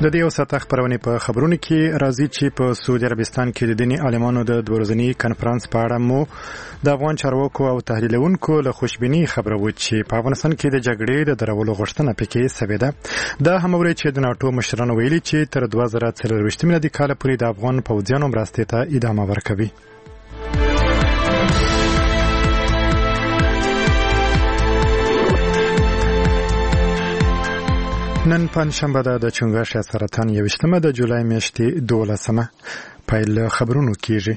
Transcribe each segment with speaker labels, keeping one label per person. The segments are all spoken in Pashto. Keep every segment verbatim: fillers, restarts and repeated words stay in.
Speaker 1: د دې اوساته خبرونه په خبرونه کې راځي چې په سعودي عربستان کې د دیني عالمانو د دورزنی کانفرنس په اړه مو د افغان چارواکو او تحلیلونکو له خوشبینی خبره و چې په افغانستان کې د جګړې د درولو غوښتنه پکې سوي ده. دا هم ورې چې د ناتو مشرانو ویلي چې تر دوه زره څلرویشت میلادي کال پورې د افغان پوځیانو مرستې ته ادامه ورکوي. نن پنځشنبه ده د چنګښ سرطان یویشتمه د جولای میاشتې دولسمه پیل خبرونو کیږي.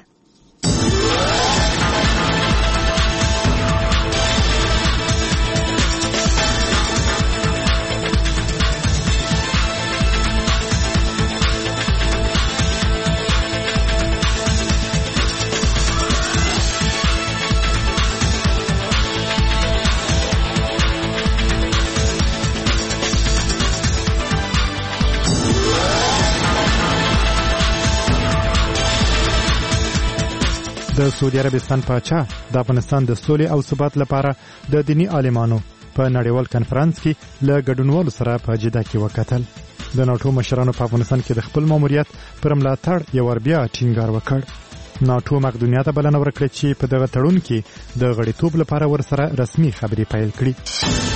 Speaker 1: د سعودي عربستان پاچا د افغانستان د سولې او ثبات لپاره د دینی عالمانو په نړیوال کانفرنس کې له ګډونوالو سره په جده کې وکتل. د ناتو مشرانو په افغانستان کې د خپل ماموریت پر ملاتړ یو ور بیا ټینګار وکړ. ناتو مقدونیت ته بلنه ورکړه چې په دغه تړون کې د غړیتوب لپاره ورسره رسمي خبرې پیل کړي.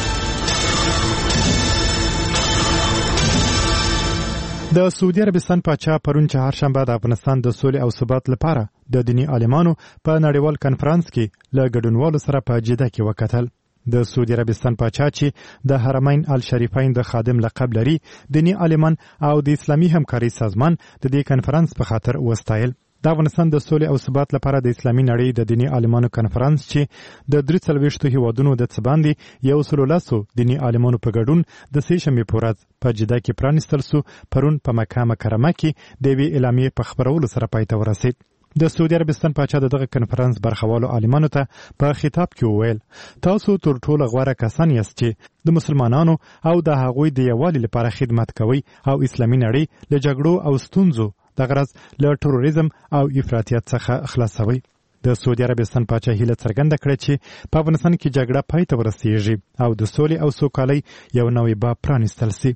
Speaker 1: د سعودي عربستان پاچا پرون چهارشنبه د افغانستان د سولې او ثبات لپاره د دینی عالمانو په نړیوال کانفرنس کې له ګډونوالو سره په جده کې وکتل. د سعودي عربستان پاچا چې د حرمین الشریفین د خادم لقب لري، دینی عالمان او د اسلامي همکاري سازمان د دې کانفرنس په خاطر وستایل. د افغانستان د سولې او ثبات لپاره د اسلامي نړۍ د دینی عالمانو کانفرنس چې د درې څلوېښتو هیوادونو د څه باندې یو سل لسو دینی عالمانو په ګډون د سې شنبې په ورځ په جده کې پرانیستل سو، پرون په مکه مکرمه کې د یوې اعلامیې په خپرولو سره پای ته ورسید. د سعودي عربستان پاچا د دغه کانفرنس برخوالو عالمانو ته په خطاب کې وویل، تاسو تر ټولو غوره کسان یاست چې د مسلمانانو او د هغوی د یووالي لپاره خدمت کوئ او اسلامي نړۍ له جګړو او ستونزو د غرض له تروریزم او افراطیت څخه خلاصوي. د سعودي عربستان پاچا هیله څرګنده کړه چې په افغانستان کې جګړه پای ته ورسیږي او د سولې او سوکالۍ یو نوی باب پرانیستل سي.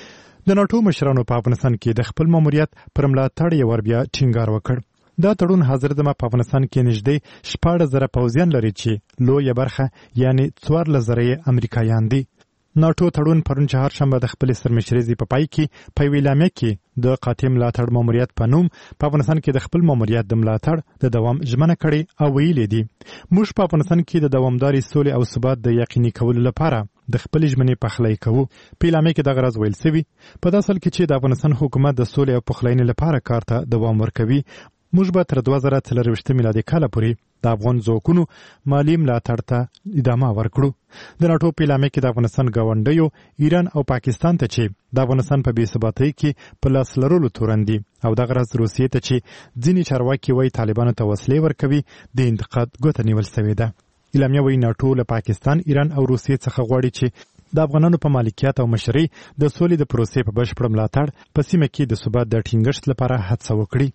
Speaker 1: د ناتو مشرانو په افغانستان کې د خپل ماموریت پر ملاتړ یو ور بیا ټینګار وکړ. دا تړون حاضر دمه په افغانستان کې نږدې شپاړس زره پوځیان لري چې لویه برخه یعنی څوارلس زره امریکایان دي. ناتو تړون پرون چهارشنبه د خپل سرمشريزي په پای کې په ویلامه کې د قاطع ملاتړ ماموریت په نوم په افغانستان کې د خپل ماموریت د ملاتړ د دوام ژمنه کړې او ویلې دي، موږ په افغانستان کې د دوامداري سولې او ثبات د یقیني کولو لپاره د خپل ژمنې پخلی کوو. په ویلامه کې د غرض ویل سوي په داسې حال کې چې د افغانستان حکومت د سولې او پخلاینې لپاره کار ته دوام ورکوي، موږ به تر دوه زره څلرویشت میلادي کال پورې د افغان ځواکونو مالي ملاتړ ته ادامه ورکړو. د ناتو په اعلامیه کې د افغانستان ګاونډیو ایران او پاکستان ته چې د افغانستان په بې ثباتۍ کې په لاس لرلو تورن دي او دغه راز روسیې ته چې ځینې چارواکي وایي طالبانو ته وسلې ورکوي د انتقاد ګوته نیول سوې ده. اعلامیه وایي ناتو له پاکستان، ایران او روسیې څخه غواړي چې د افغانانو په مالکیت او مشرۍ د سولې د پروسې په بشپړ ملاتړ په سیمه کې د ثبات د ټینګښت لپاره هڅه وکړي.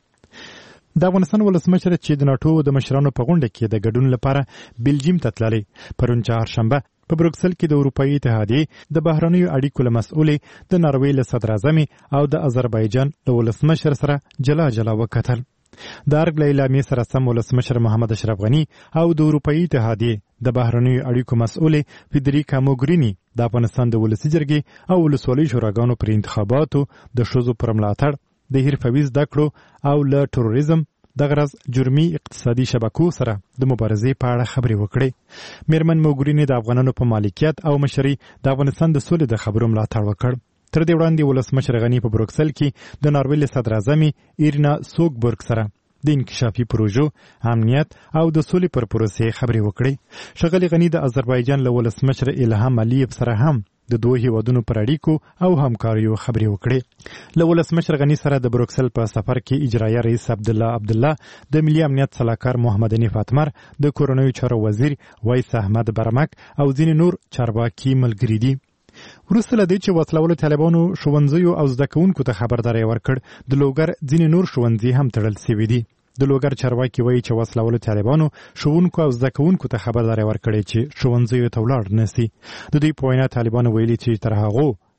Speaker 1: د افغانستان ولسمشر چې د ناتو د مشرانو په غونډه کې د ګډون لپاره بلجیم ته تللی، پرون چهارشنبه په بروکسل کې د اروپایي اتحادیې د بهرنیو اړیکو له مسؤلې د ناروې له صدراعظمې او د آذربایجان له ولسمشر سره جلا جلا وکتل. د ارګ له اعلامیې سره سم ولسمشر محمد اشرف غني او د اروپایي اتحادیې د بهرنیو اړیکو مسؤلې فیدریکا موګرینی د افغانستان د ولسي جرګې او ولسوالۍ شوراګانو پر انتخاباتو د ښځو پر ملاتړ، د حرفوي زده کړو او له تروریزم د غرض جرمي اقتصادي شبکو سره د مبارزې په اړه خبرې وکړې. میرمن موګرینی د افغانانو په مالکیت او مشرۍ د افغانستان د سولې د خبرو ملاتړ وکړ. تر دې وړاندې ولسمشر غني په بروکسل کې د ناروې له صدراعظمې ایرنا سوګبرګ سره د انکشافي پروژو، امنیت او د سولې پر پروسې خبرې وکړې. ښاغلي غني د آذربایجان له ولسمشر الهام علیف سره هم د دوه هیوادونو پر اړیکو او همکاریو خبرې وکړې. له ولسمشر غني سره د بروکسل په سفر کې اجرایه رئیس عبدالله عبدالله، د ملي امنیت سلاکار محمد حنیف اتمر، د کورنیو چارو وزیر ویس احمد برمک او ځینې نور چارواکي ملګري دي. وروسته له دې چې وسلهوالو طالبانو ښوونځیو او زده کوونکو ته خبرداری ورکړ، د لوګر ځینې نور ښوونځي هم تړل سوي دي. د لوګر چارواکي وایي چې وسلهوالو طالبانو ښوونکو او زده کوونکو ته خبرداری ورکړې چې ښوونځیو ته ولاړ نه سي. د دوی په وینا طالبانو ویلي چې تر هغو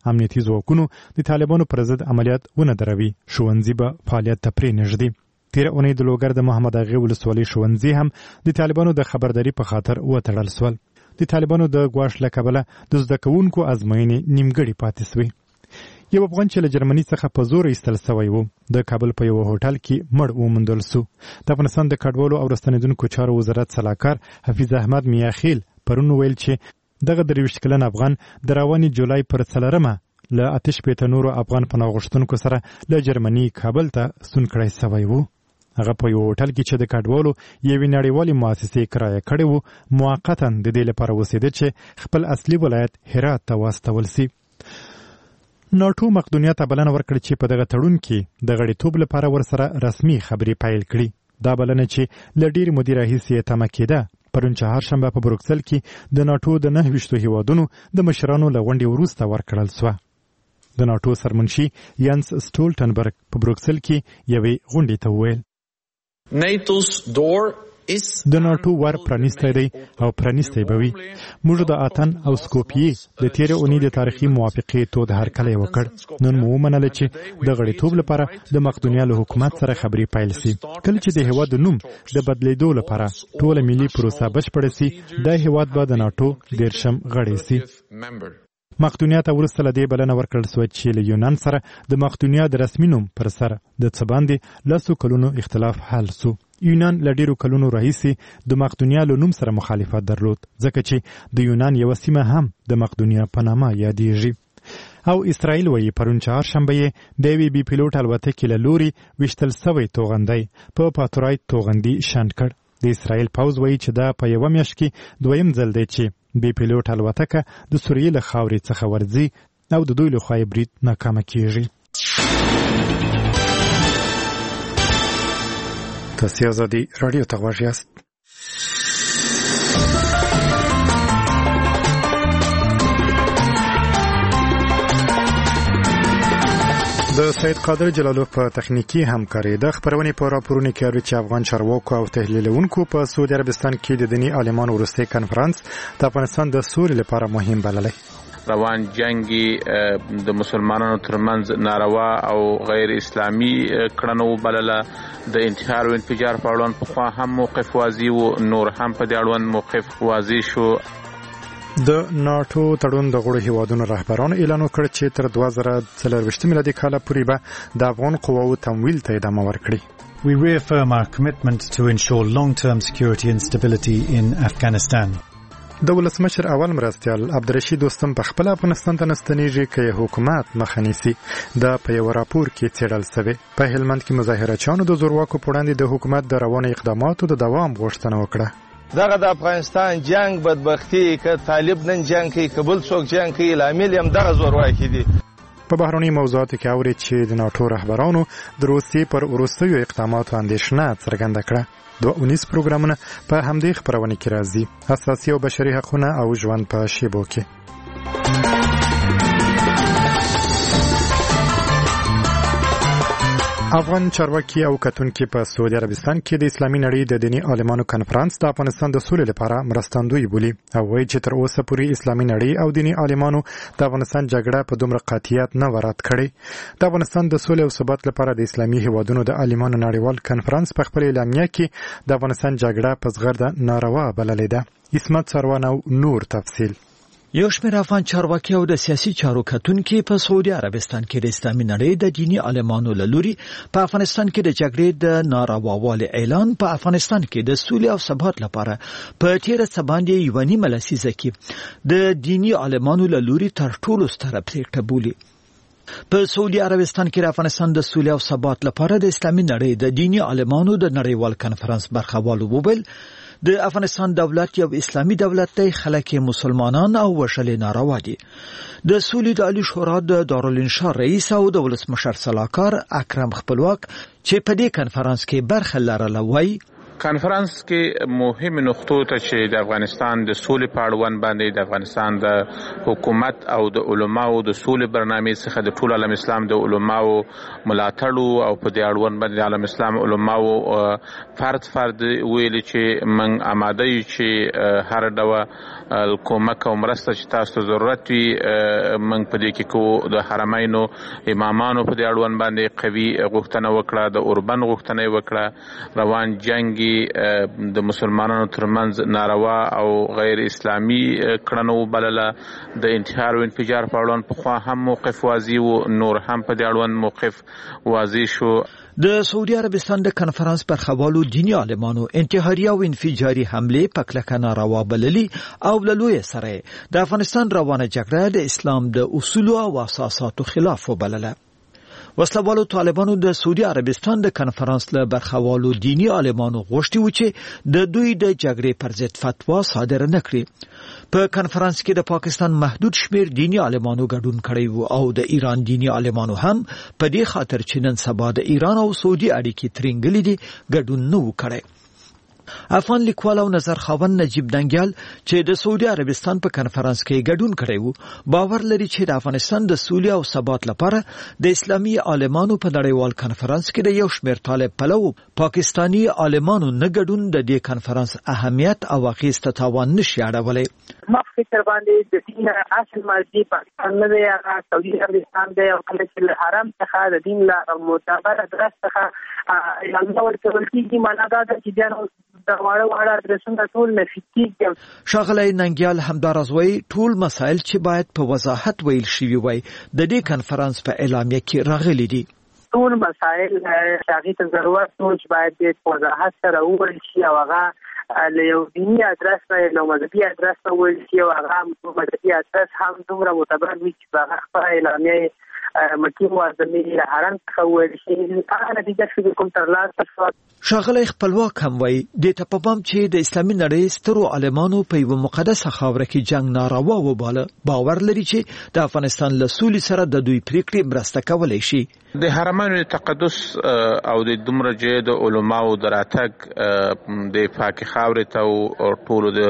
Speaker 1: امنیتي ځواکونو د طالبانو پر ضد عملیات ونه دروي، ښوونځي به فعالیت ته پرېنږدي. تېره اونۍ د لوګر د محمد اغې ولسوالۍ ښوونځي هم د طالبانو د خبرداري په خاطر وتړل سول. د طالبانو د ګواښ له کبله د زده کوونکو ازموینې نیمګړې پاتې سوې. یو افغان چې له جرمني څخه په زور ایستل سوی و د کابل په یو هوټل کې مړ وموندل سو. د افغانستان د کډوالو او راستنېدونکو چارو وزارت سلاکار حفیظ احمد میاخیل پرون ویل چې دغه درویشت کلن افغان د روانې جولای پر څلرمه له اته شپېته نورو افغان پناه غوښتونکو سره له جرمني کابل ته ستون کړی سوی و. هغه په یو هوټل کې چې د کډوالو یوې نړیوالې مؤسسې کرایه کړې وو موقتا د دې لپاره اوسېده چې خپل اصلي ولایت هرات ته واستول سي. ناټو مقدونیا ته بلنه ورکړه چې په دغه تړون کې د غړیتوب لپاره ورسره رسمي خبرې پیل کړي. دا بلنه چې له ډېرې مودې راهیسې تمه کېده پرون چهارشنبه په بروکسل کې د ناټو د نهه ویشتو هیوادونو د مشرانو له غونډې وروسته ورکړل سوه. د ناټو سرمنشي ینس سټولټنبرګ په بروکسل کې یوې غونډې ته وویل د ناټو ور پرانیستی دی او پرانیستی به وي. موږ د اتن او سکوپیې د تېرې اونۍ د تاریخي موافقې تود هرکلی وکړ. نن مو ومنله چې د غړیتوب لپاره د مقدونیا له حکومت سره خبرې پیل سي. کله چې د هېواد د نوم د بدلیدو لپاره ټوله ملي پروسه بشپړه سي، دا هېواد به د ناټو دېرشم غړی سي. مقدونیا ته وروسته له دې بلنه ورکړل سوه چې له یونان سره د مقدونیا د رسمي نوم پر سر د څه باندې لسو کلونو اختلاف حل سو. یونان له ډېرو کلونو راهیسې د مقدونیا له نوم سره مخالفت درلود، ځکه چې د یونان یوه سیمه هم د مقدونیا په نامه یادېږي. او اسرائیل وایي پرون چهارشنبه یې د یوې بي پیلوټ الوتکې له لورې ویشتل سوی توغندی په پاتورایت توغندي شنډ کړ. د اسرائیل پوځ وایي چې دا په یوه میاشت کې دویم ځل دی چې بي پیلوټ الوتکه د سوریې له خاورې څخه ورځي او د دوی لخوا یې برید ناکامه کیږي. تاسې ازادي راډیو ته غوږ یاست. د سید قادر جلالو په تخنیکی همکاري د خبرونې په راپورونو کې اوري چې افغان چارواکو او تحلیلونکو په سعودي عربستان کې د دیني عالمانو وروستی کنفرانس د افغانستان د سولې لپاره مهم بللی.
Speaker 2: روان جنگي د مسلمانانو ترمنځ ناروا او غیر اسلامي کړنو بلله. د انتحار او انفجار په اړوند پخوا هم موقف واضح و، نور هم په دې اړوند موقف واضح شو.
Speaker 1: د ناټو تړون د غړو هیوادونو رهبرانو اعلان وکړ چې تر دوه زره څلرویشت میلادي کاله پورې به د افغان قواوو تمویل ته ادامه ورکړي.
Speaker 3: We reaffirm our commitment to ensure long-term security and stability in Afghanistan.
Speaker 1: د ولسمشر اول مرستیال عبدالرشید دوستم په خپل افغانستان ته نستنیږي که حکومت مخه نیسي. دا په یو راپور کې څېړل سوی. په هلمند کې مظاهرچیانو د زورواکو په وړاندې د حکومت د روانو اقداماتو د دوام غوښتنه وکړه.
Speaker 4: دغه د افغانستان جنگ بدبختی که طالب نن جنگ کوي که بل څوک جنگ کوي، لامل هم دغه زورواکي دي.
Speaker 1: په بهرني موضوعاتو کې اوري چې د ناټو رهبرانو د روسیې پر وروستیو اقداماتو اندېښنه څرګنده کړه. دوه اونیز پروګرامونه په همدې خپرونه کې راځي. اساسي او بشري حقونه او ژوند په شیبو کې. افغان چارواکي او کتونکي په سعودي عربستان کې د اسلامي نړۍ د دیني عالمانو کنفرانس د افغانستان د سولې لپاره مرستندوی بولي او وایي چې تر اوسه پورې اسلامي نړۍ او دیني عالمانو د افغانستان جګړه په دومره قاطعیت نه ورات کړې. د افغانستان د سولې او ثبات لپاره د اسلامي هیوادونو د عالمانو نړیوال کنفرانس په خپل اعلامیه کې د افغانستان جګړه په زغرده ناروا بللې ده. اسمت سروان او نور تفصیل.
Speaker 5: یو شمېر افغان چارواکي او د سیاسي چارو کتونکي په سعودي عربستان کې د اسلامي نړۍ د دیني عالمانو له لوري په افغانستان کې د جګړې د نارواوالي اعلان په افغانستان کې د سولې او ثبات لپاره په تیره څه باندې یوه نیمه لسیزه کې د دیني عالمانو له لوري تر ټولو ستره پرېکړه بولي. په سعودي عربستان کې د افغانستان د سولې او ثبات لپاره د اسلامي نړۍ د دیني عالمانو د نړیوال کنفرانس برخوالو وویل د افغانستان دولت یو اسلامي دولت دی، خلک مسلمانان او وشلې ناروا دي. د سولې د عالی شورا د دارالانشا رئیس او د ولسمشر سلاکار اکرم خپلواک چې په دې کنفرانس کې برخه لرله وایي
Speaker 2: کانفرنس کې مهمه نقطو ته چې د افغانستان د سولې په اړوند باندې د افغانستان د حکومت او د علماو د سولې برنامه څخه د ټول عالم اسلام د علماو ملاتړ او په دې اړوند باندې د عالم اسلام علماو فرد فرد ویل چې من آماده یو چې هر ډول کومک او مرسته چې تاسو ضرورت وي من په دې کې کو د حرمینو امامانو په دې اړوند باندې قوي غوښتنه وکړه، د اوربن غوښتنه وکړه، روان جنگي د مسلمانانو ترمنځ ناروا او غیر اسلامي کړنو بلله، د انتحار او انفجار په اړوند پخوا هم موقف واضح و، نور هم په دې اړوند موقف واضح شو.
Speaker 5: د سعودي عربستان د کنفرانس برخوالو دینی عالمانو انتحاري او انفجاري حمله په کلکه ناروا بللي او له لوی سره د افغانستان روانه جګړه د اسلام د اصولو او اساساتو خلاف وبلله. وسلوالو طالبانو د سعودي عربستان د کنفرانس له برخوالو دینی عالمانو غوښتي و چې د دوی د جګړې پر ضد فتوا صادره نکړي. په کنفرانس کې د پاکستان محدود شمیر دینی عالمانو ګډون کړی وو او د ایران دینی عالمانو هم په دې خاطر چې نن سبا د ایران او سعودي اړیکې ترنګلې دي ګډون نه وکړي. افغان لیکوال او نظر خاوند نجیب دنګیال چې د سعودي عربستان په کنفرانس کې ګډون کړی وو باور لري چې د افغانستان د سولې او ثبات لپاره د اسلامي عالمانو په نړیوال کنفرانس کې د یو شمېر طالب پلو پاکستانی عالمانو نه ګډون د دې کنفرانس اهمیت او اغیز ته تاوان نشي اړولی.
Speaker 6: ما فکر باندې د دین اصل مرجع پاکستان نه دی، هغه سعودي عربستان دی او کله چې له حرم څخه د دین له معتبره درس څخه اعلان ورکول کېږي معنا دا ده چې بیا د واړه واړه ادرسونه ټول نفي کېږي.
Speaker 5: ښاغلی ننګیال همداراز وایي ټول مسایل چې باید په وضاحت ویل شوي وای د دې کنفرانس په اعلامیه کې راغلي دي.
Speaker 6: ټول مسایل هغې ته ضرورت و چې باید په وضاحت سره وویل شي او هغه له یو دیني ادرس نه یو مذهبي ادرس نه ویل شي او هغه مذهبي ادرس هم دومره معتبر وي چې هغه خپله اعلامیه مکې معظمې حرم څخه وویل شي. هغه نتیجه چې کوم ترلاسه شوه.
Speaker 5: ښاغلی خپلواک هم وایي دې ته په پام چې د اسلامي نړۍ سترو عالمانو په یوه مقدسه خاوره کې جنګ ناروا وباله باور لري چې د افغانستان له سولې سره د دوی پریکړې مرسته کولی شي.
Speaker 2: د حرمینو تقدس او د دومره جې د علماو د راتګ د پاکې خاورې ته او ټولو د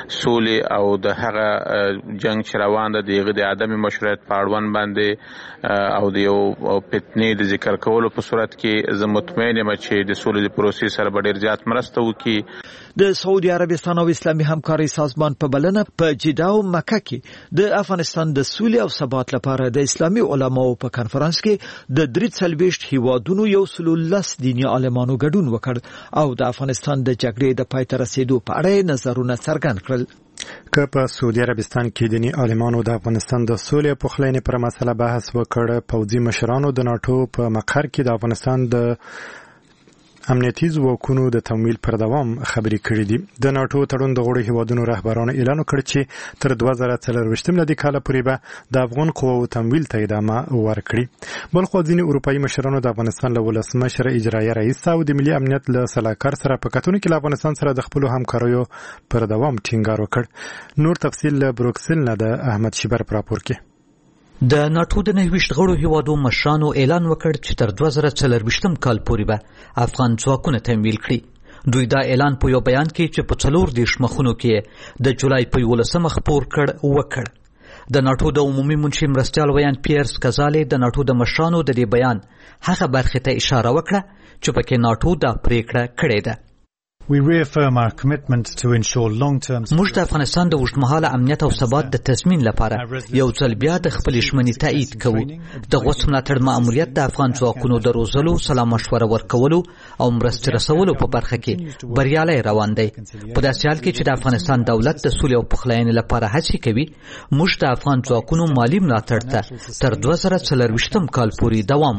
Speaker 2: سولې او د هغه جنګ چې روان ده د هغې د عدم مشروعیت په اړوند باندې او د یو فتنې د ذکر کولو په صورت کې زه مطمئن یم چې د سولې د پروسې سره به ډېر زیات مرسته وکړي.
Speaker 5: د سعودي عربستان او اسلامي همکارۍ سازمان په بلنه په جده او مکه کې د افغانستان د سولې او ثبات لپاره د اسلامي علماو په کنفرانس کې د درې څلوېښت هیوادونو یو سل لس دیني عالمانو ګډون وکړ او د افغانستان د جګړې د پای ته رسېدو په اړه نظرونه څرګند کړل.
Speaker 1: که په سعودي عربستان کې دیني عالمانو د افغانستان د سولې او پخلاینې پر مسله بحث وکړ، پوځي مشرانو د ناټو په مقر کې د افغانستان د امنیتي ځواکونو د تمویل پر دوام خبرې کړې دي. د ناټو تړون د غړو هیوادونو رهبرانو اعلان وکړ چې تر دوه زره څلرویشتم لدې کاله پورې به د افغان قواو تمویل ته ادامه ورکړي. بلخو ځینې اروپایي مشرانو د افغانستان له ولسمشر اجرایه رئیس او د ملي امنیت له سلاکار سره په کتونو کې له افغانستان سره د خپلو همکاریو پر دوام ټینګار وکړ. نور تفصیل له بروکسل نه د احمد شیبر په راپور کې.
Speaker 7: د ناټو د نهه ویشت غړو هیوادو مشرانو اعلان وکړ چې تر دوه زره څلرویشتم کال پورې به افغان ځواکونه تمویل کړي. دوی دا اعلان په یو بیان کې چې په څلور دېرش مخونو کې د جولای په یولسمه خپور کړ وکړ. د ناټو د عمومي منشي مرستیال ویان پیرس کزالي د ناټو د مشرانو د دې بیان هغه برخې ته اشاره وکړه چې پکې ناټو دا پریکړه کړې ده.
Speaker 3: We reaffirm our commitment to ensure long-term
Speaker 7: موږ د افغانستان د اوږدمهاله امنیت او ثبات د تضمین لپاره یو ځل بیا د خپل ژمنې تایید کوو. د غوڅ ملاتړ ماموریت د افغان ځواکونو د روزلو، سلا مشوره ورکولو او مرستې رسولو په برخه کې بریالی روان دی. په داسې حال کې چې د افغانستان دولت د سولې او پخلاینې لپاره هڅې کوي، موږ د افغان ځواکونو مالي ملاتړ ته تر دوه زره څلرویشتم کال پورې دوام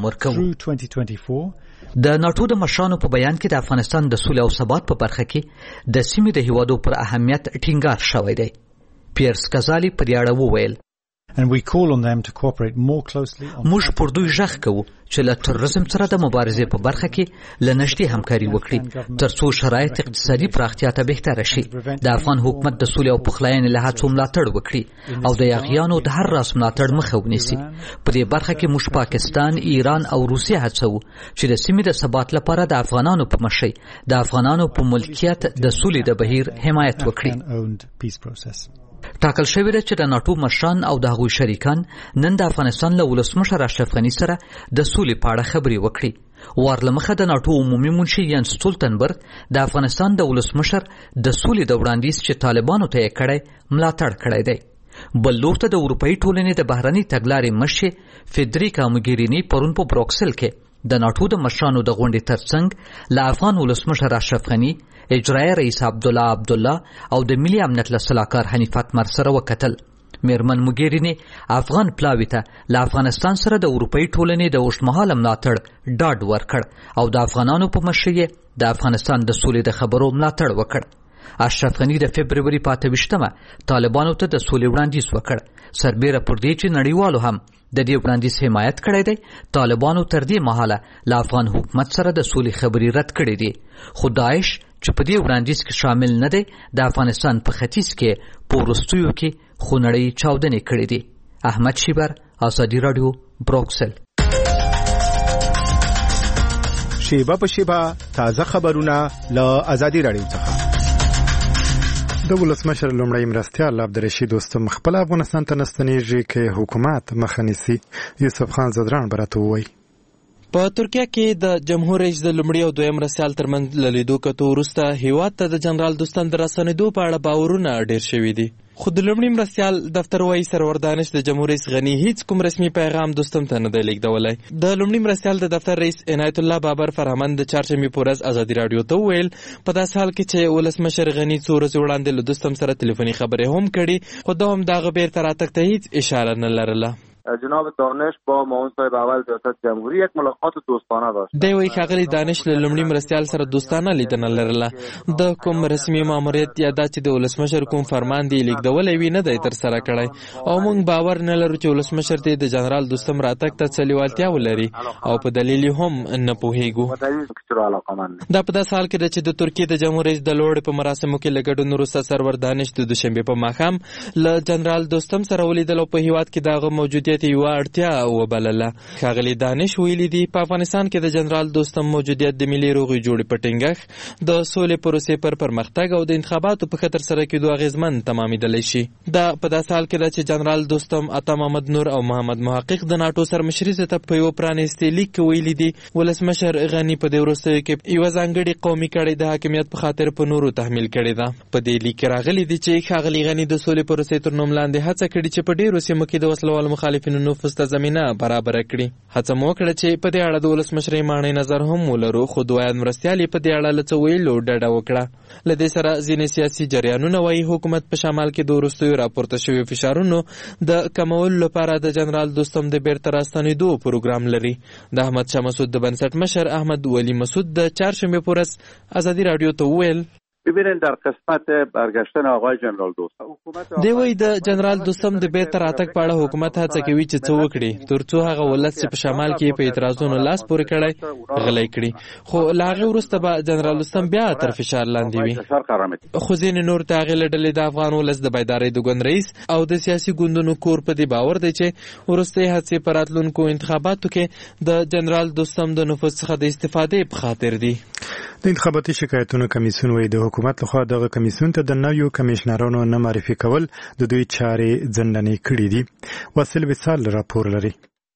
Speaker 7: ورکوو. د ناټو د مشرانو په بیان کې د افغانستان د سولې او ثبات په برخه کې د سیمې د هیوادو پر اهمیت ټینګار شوی دی. پیرس کزالي په دې اړه وویل
Speaker 3: and we call on them to cooperate more closely on
Speaker 7: موږ پر دوی ژغ کوو چې له تروریزم سره د مبارزې په برخه کې له نږدې همکاري وکړي ترڅو شرایط اقتصادي پراختیا ته بهتره شي د افغان حکومت د سولې او پخلاینې له هڅو ملاتړ وکړي او د یاغیانو د هر راس ملاتړ مخه ونیسي په دې برخه کې موږ پاکستان ایران او روسیه هڅو چې د سیمې د ثبات لپاره د افغانانو په مشرۍ د افغانانو په ملکیت د سولې د بهیر حمایت وکړي ټاکل شوی دی چې د ناټو مشران او د هغوی شریکان نن د افغانستان له ولسمشر اشرف غني سره د سولې په اړه خبرې وکړي وارلمخه د ناټو عمومي منشي ینس سټولتنبرګ د افغانستان د ولسمشر د سولې د وړاندیز چې طالبانو ته یې کړی ملاتړ کړی دی بل لور ته د اروپایي ټولنې د بهرني تګلارې مشر فیدریکا موګیرینی پرون په بروکسل کې د ناټو د مشرانو د غونډې ترڅنګ له افغان ولسمشر اشرف غني اجرایي رئیس عبدالله عبدالله او د ملي امنیت له سلاکار حنیف اتمر سره وکتل میرمن موګیرینی افغان پلاوي ته له افغانستان سره د اروپایي ټولنې د اوږدمهاله ملاتړ ډاډ ورکړ او د افغانانو په مشرۍ د افغانستان د سولې د خبرو ملاتړ وکړ اشرف غني د فبروري په اته ویشتمه طالبانو ته د سولې وړاندیز وکړ سربیره پر دې چې نړیوالو هم د دې وړاندیز حمایت کړی دی طالبانو تر دې مهاله له افغان حکومت سره د سولې خبرې رد کړې دي خو داعش چې په دې وړاندیز کې شامل نه دی د افغانستان په ختیځ کې په وروستیو کې خونړۍ چاودنې کړې دي احمد شیبر ازادي راډیو بروکسل
Speaker 8: شیبه په شیبه تازه خبرونه له ازادي راډیو څخه
Speaker 1: د ولسمشر لومړی مرستیال عبدالرشید دوستم خپل افغانستان ته نستنیږي کې حکومت مخه نیسي یوسف خان زدران براته وایي
Speaker 9: په ترکیه کې د جمهور رئیس د لومړي او دویم مرستیال ترمنځ له لیدو کتو وروسته هیواد ته د جنرال دوستم د راستنېدو په اړه باورونه ډېر شوي دي خو د لومړي مرستیال دفتر وایي سرور دانش د جمهور رئیس غني هیڅ کوم رسمي پیغام دوستم ته نه دی لیږدولی د لومړي مرستیال د دفتر رئیس عنایت الله بابر فرهمند د چهارشنبې په ورځ ازادي راډیو ته وویل په داسې حال کې چې ولسمشر غني څو ورځې وړاندې له دوستم سره تلیفوني خبرې هم کړي خو ده هم د هغه بیرته راتګ ته هیڅ اشاره نه لرله
Speaker 10: جناب دانش با معاون صاحب اول ریاست جمهوری یک ملاقات دوستانه داشت.
Speaker 9: دی وی ښاغلی دانش له لومړي مرستیال سره دوستانه لیدنه لرله د کوم رسمي ماموریت یا دا چې د ولسمشر کوم فرمان دی لیږدولی وي نه دی ترسره کړی او موږ باور نه لرو چې ولسمشر دی د جنرال دوستم راتګ ته څه لیوالتیا ولري او په دلیل هم نه پوهیږو دا په داسې حال کې ده چې د ترکیې د جمهور رئیس د لوړې په مراسمو کې له ګډون وروسته سرور دانش د دوشنبې په ماښام له جنرال دوستم سره ولیدل او په هیواد کې د هغه موجودیت یو اړتیا وبلله ښاغلی دانش ویلي دي په افغانستان کې د جنرال دوستم موجودیت د ملي روغې جوړې په ټینګښت د سولې پروسې پر پرمختګ او د انتخاباتو په ښه ترسره کېدو اغېزمن تمامېدلی شي دا په داسې حال کې ده چې جنرال دوستم عطا محمد نور او محمد محقق د ناټو سرمشري ته په یو پرانیستي لیک کې ویلي دي ولسمشر غني په دې وروستیو کې یوه ځانګړې قومي کړۍ د حاکمیت په خاطر په نورو تحمیل کړې ده په دې لیک کې راغلي دي چې ښاغلي غني د سولې پروسې تر نوم لاندې هڅه کړې چې په ډېرو سیمو کې د وسلوالو مخالفینو نفوذ ته زمینه برابره کړي هڅه مو وکړه چې په دې اړه د ولسمشرۍ ماڼۍ نظر هم ولرو خو دویم مرستیال یې په دې اړه له څه ویلو ډډه وکړه له دې سره ځینې سیاسي جریانونه وایي حکومت په شمال کې د وروستیو راپورته شویو فشارونو د کمولو لپاره د جنرال دوستم د بیرته راستنېدو پروګرام لري د احمدشاه مسعود د بنسټ مشر احمد ولی مسعود د چهارشنبې په ورځ ازادي راډیو ته وویل
Speaker 10: ببینید در قسمت برگشتن آقای جنرال دوستم
Speaker 9: دی وی د جنرال دوستم د بیرته راتګ په اړه حکومت هڅه کوي چې څه وکړي ترڅو هغه ولس چې په شمال کې په اعتراضونو لاس پورې کړی غلی کړي خو له هغې وروسته به جنرال دوستم بیا تر فشار لاندې وي خو ځینې نور د هغې له ډلې د افغان ولس د بیدارۍ د ګوند رئیس او د سیاسي ګوندونو کور په دې باور دی چې وروستۍ هڅې په راتلونکو انتخاباتو کې د جنرال دوستم د نفوذ څخه د استفادې په خاطر دي
Speaker 1: د انتخاباتي شکایتونو کمیسیون وایي د حکومت لخوا دغه کمیسیون ته د نویو کمیشنرانو نه معرفي کول د دوی چارې ځنډنې کړي دي واصل وصال راپور لري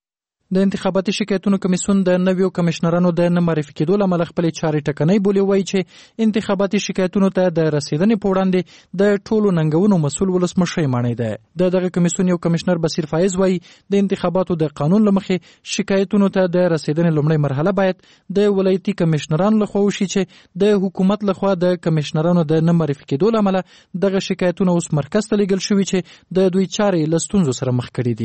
Speaker 11: د انتخاباتي شکایتونو کمیسیون د نویو کمشنرانو د نه معرفي کېدو له امله خپلې چارې ټکنۍ بولي وایي چې انتخاباتي شکایتونو ته د رسېدنې په وړاندې د ټولو ننګونو مسؤل ولسمشر ماڼۍ ده د دغه کمیسیون یو کمشنر بصیر فایز وایي د انتخاباتو د قانون له مخې شکایتونو ته د رسېدنې لومړۍ مرحله باید د ولایتي کمشنرانو لخوا وشي چې د حکومت لخوا د کمشنرانو د نه معرفي کېدو له امله دغه شکایتونه اوس مرکز ته لیږل شوي چې د دوی چارې له ستونزو سره مخ کړي دي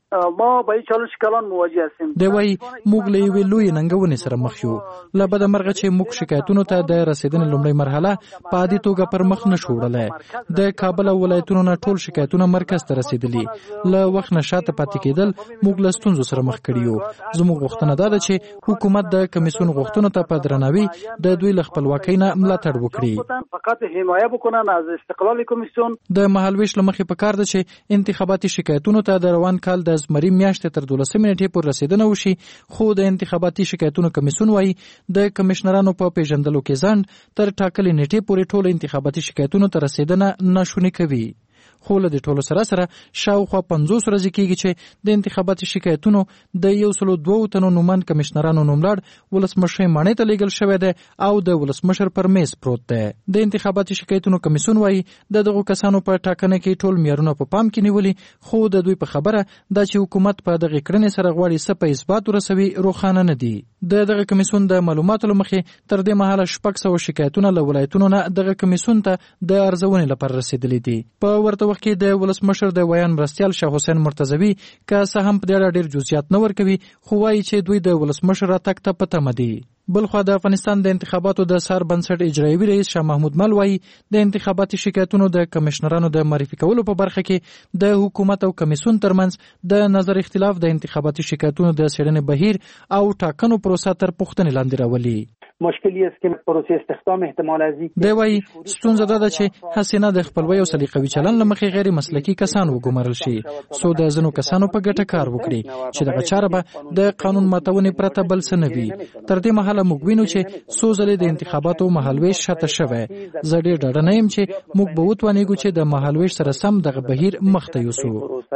Speaker 12: ما با این چالش کلان مواجه هستیم.
Speaker 11: دی وای موږ له یوې لوی ننګونې سره مخ یو. له بده مرغه چې موږ شکایتونو ته د رسیدنې لومړی مرحله په عادي توګه پر مخ نه شو وړلای. د کابل ولایتونو نه ټول شکایتونه مرکز ته رسیدلي. له وخت نه شاته پاتې کېدل موږ له ستونزو سره مخ کړي یو. زموږ غوښتنه دا ده چې حکومت د کمیسیون غوښتنو ته په درناوي د دوی له خپلواکۍ نه ملاتړ وکړي.
Speaker 12: فقط حمایه بکنن از استقلال کمیسیون.
Speaker 11: د مهالویش له مخې په کار ده چې انتخاباتي شکایتونو ته د روان کال د زمري میاشتې تر دولسمې نیټې پورې رسیدنه وشي، خو د انتخاباتي شکایتونو کمیسیون وايي د کمشنرانو په پیژندلو کې ځنډ تر ټاکلې نیټې پورې ټول انتخاباتي شکایتونو ته رسیدنه ناشونې کوي. خو له دې ټولو سره سره شاوخوا پنځوس ورځې کېږي چې د انتخاباتي شکایتونو د یو سلو دوو تنو نوماند کمشنرانو نوملړ ولسمشر ماڼۍ ته لیږل شوی دی او د ولسمشر پر میز پروت دی. د انتخاباتي شکایتونو کمیسیون وايي د دغو کسانو په ټاکنه کې ټول معیارونه په پام کې نیولي، خو د دوی په خبره دا چې حکومت په دغه کړنې سره غواړي څه په اثبات ورسوي روښانه نه دي. د دغه کمیسیون د معلوماتو له مخې تر دې مهاله شپږ سوه شکایتونه له ولایتونو نه دغه کمیسیون ته د ارزونې لپاره رسیدلي دي. په ورته وخت کې د ولسمشر د ویان مرستیال شاه حسین مرتضوی که څه هم په دې اړه ډېر جزئیات نه ورکوي، خو وایي چې دوی د ولسمشر راتګ ته په تمه دي. بلخوا د افغانستان د انتخاباتو د سر بنسټ اجرایوي رئیس شاه محمود مل وایي د انتخاباتي شکایتونو د کمشنرانو د معرفي کولو په برخه کې د حکومت او کمیسیون ترمنځ د نظر اختلاف د انتخاباتي شکایتونو د څېړنې بهیر او ټاکنو پروسه تر پوښتنې لاندې راولي.
Speaker 12: مشکلی است که پروسه استخدام احتمال از این
Speaker 11: دی وایي ستونزه دا ده چې حسینه د خپلوي او سلیقوي چلن له مخې غیر مسلکي کسان وګمارل شي، څو د ځینو کسانو په ګټه کار وکړي چې دغه چاره به د قانون ماتونې پرته بل څه نه وي. تر دې مهاله موږ وینو چې څو ځلې د انتخاباتو مهالویش شاته شوی. زه ډېر ډاډه نه یم چې موږ به وتوانېږو چې د مهالویش سره سم دغه بهیر مخته یوسو.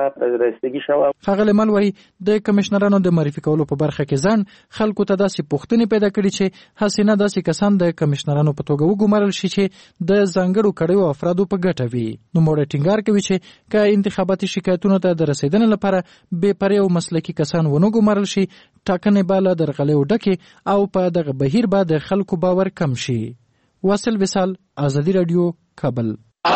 Speaker 11: ښاغلی مل وایي د کمشنرانو د معرفي کولو په برخه کې ځنډ خلکو ته داسې پوښتنې پیدا کړي چې حسینه داسې کسان د کمشنرانو په توګه وګمارل شي چې د ځانګړو کړیو افرادو په ګټه وي. نوموړی ټینګار کوي چې که انتخاباتي شکایتونو ته د رسیدنې لپاره بې پرې او مسلکي کسان ونه ګمارل شي، ټاکنې به له درغلیو ډکې او په دغه بهیر به د خلکو باور کم شي. واصل وصال، ازادي راډیو، کابل.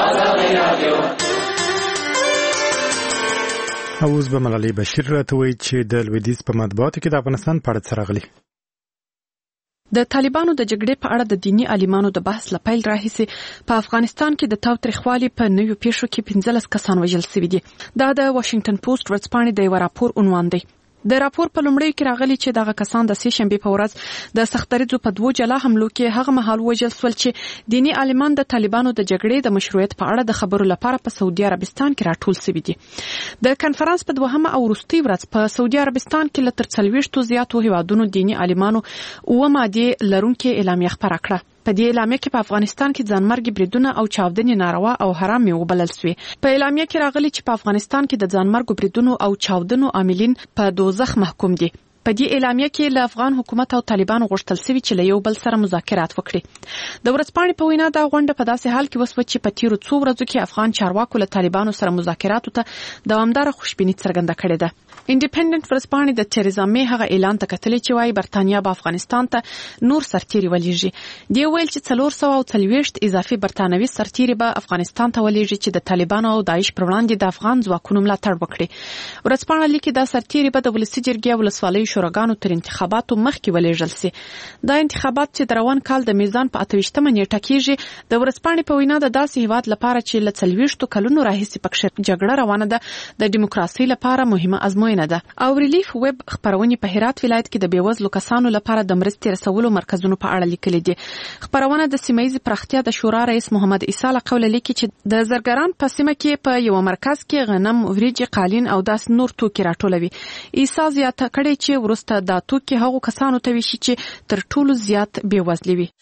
Speaker 1: اوس به ملالۍ بشیر راته وایي چې د لویدیځ په مطبوعاتو کې د افغانستان په اړه څه راغلي.
Speaker 13: د طالبانو د جګړې په اړه د دینی عالمانو د بحث لپیل راهیسې په افغانستان کې د تاوتریخوالي په نویو پیښو کې پنځلس کسان وژل شوي دي. دا د واشنگټن پوسټ ورځپاڼې د یو راپور عنوان دی. د راپور په لومړیو کې راغلي چې دغه کسان د سې شنبې په ورځ د سختدریځو په دوو جلا حملو کې هغه مهال وژل شول چې دینی عالمان د طالبانو د جګړې د مشروعیت په اړه د خبرو لپاره په سعودي عربستان کې راټول شوي دي. د کنفرانس په دوهمه او وروستۍ ورځ په سعودي عربستان کې له تر څلوېښتو زیاتو هیوادونو دینی عالمانو اوه مادې لرونکې اعلامیه خپره کړه. په دې اعلامیه کې په افغانستان کې ځانمرګي بریدونه او چاودنې ناروا او حرام وبلل شوې. په اعلامیه کې راغلي چې په افغانستان کې د ځانمرګو بریدونو او چاودنو عاملین په دوزخ محکوم دي. په دې اعلامیه کې له افغان حکومت او طالبانو غوښتل شوي چې له یو بل سره مذاکرات وکړي. د ورځپاڼې په وینا دا غونډه په داسې حال کې وسوه چې په تیرو څو ورځو کې افغان چارواکو له طالبانو سره مذاکراتو ته دوامداره خوشبیني څرګنده کړې ده. انډیپندنت ورځپاڼې د تریزا مې هغه اعلان ته کتلې چې وايي برتانیا به افغانستان ته نور سرتیري ولېږي. دی ویل چې څلور سوه او څلوېښت اضافي برتانوي سرتیري به افغانستان ته ولېږي چې د طالبانو او داعش پر وړاندې د افغان ځواکونو ملاتړ وکړي. ورځپاڼه لیکي دا سرتیري به د ولسي جرګې او ولسوالیو شوراګانو تر انتخاباتو مخکې ولېږل سي. دا انتخابات چې د روان کال د میزان په اته ویشتمه نیټه کېږي، د ورځپاڼې په وینا د داسې هیواد لپاره چې له څلوېښتو کلونو راهیسې پکښې جګړه روانه ده د ډیموکراسۍ لپاره مهمه ازموینه ده. او ریلیف ویب خبرونه په هرات ولایت کې د بیوزلو کسانو لپاره د مرستې رسولو مرکزونو په اړه لیکلي دي. خبرونه د سیمایي پراختیا د شورا رئیس محمد عیسی له قوله لیکي چې د زرګران په سیمه کې په یو مرکز کې غنم، وریجې، قالین او داس نور توکي راټولوي. عیسی زیاته کړي چې ورسته دا توکي هغو کسانو ته وشي چې تر ټولو زیات بیوزلي وي.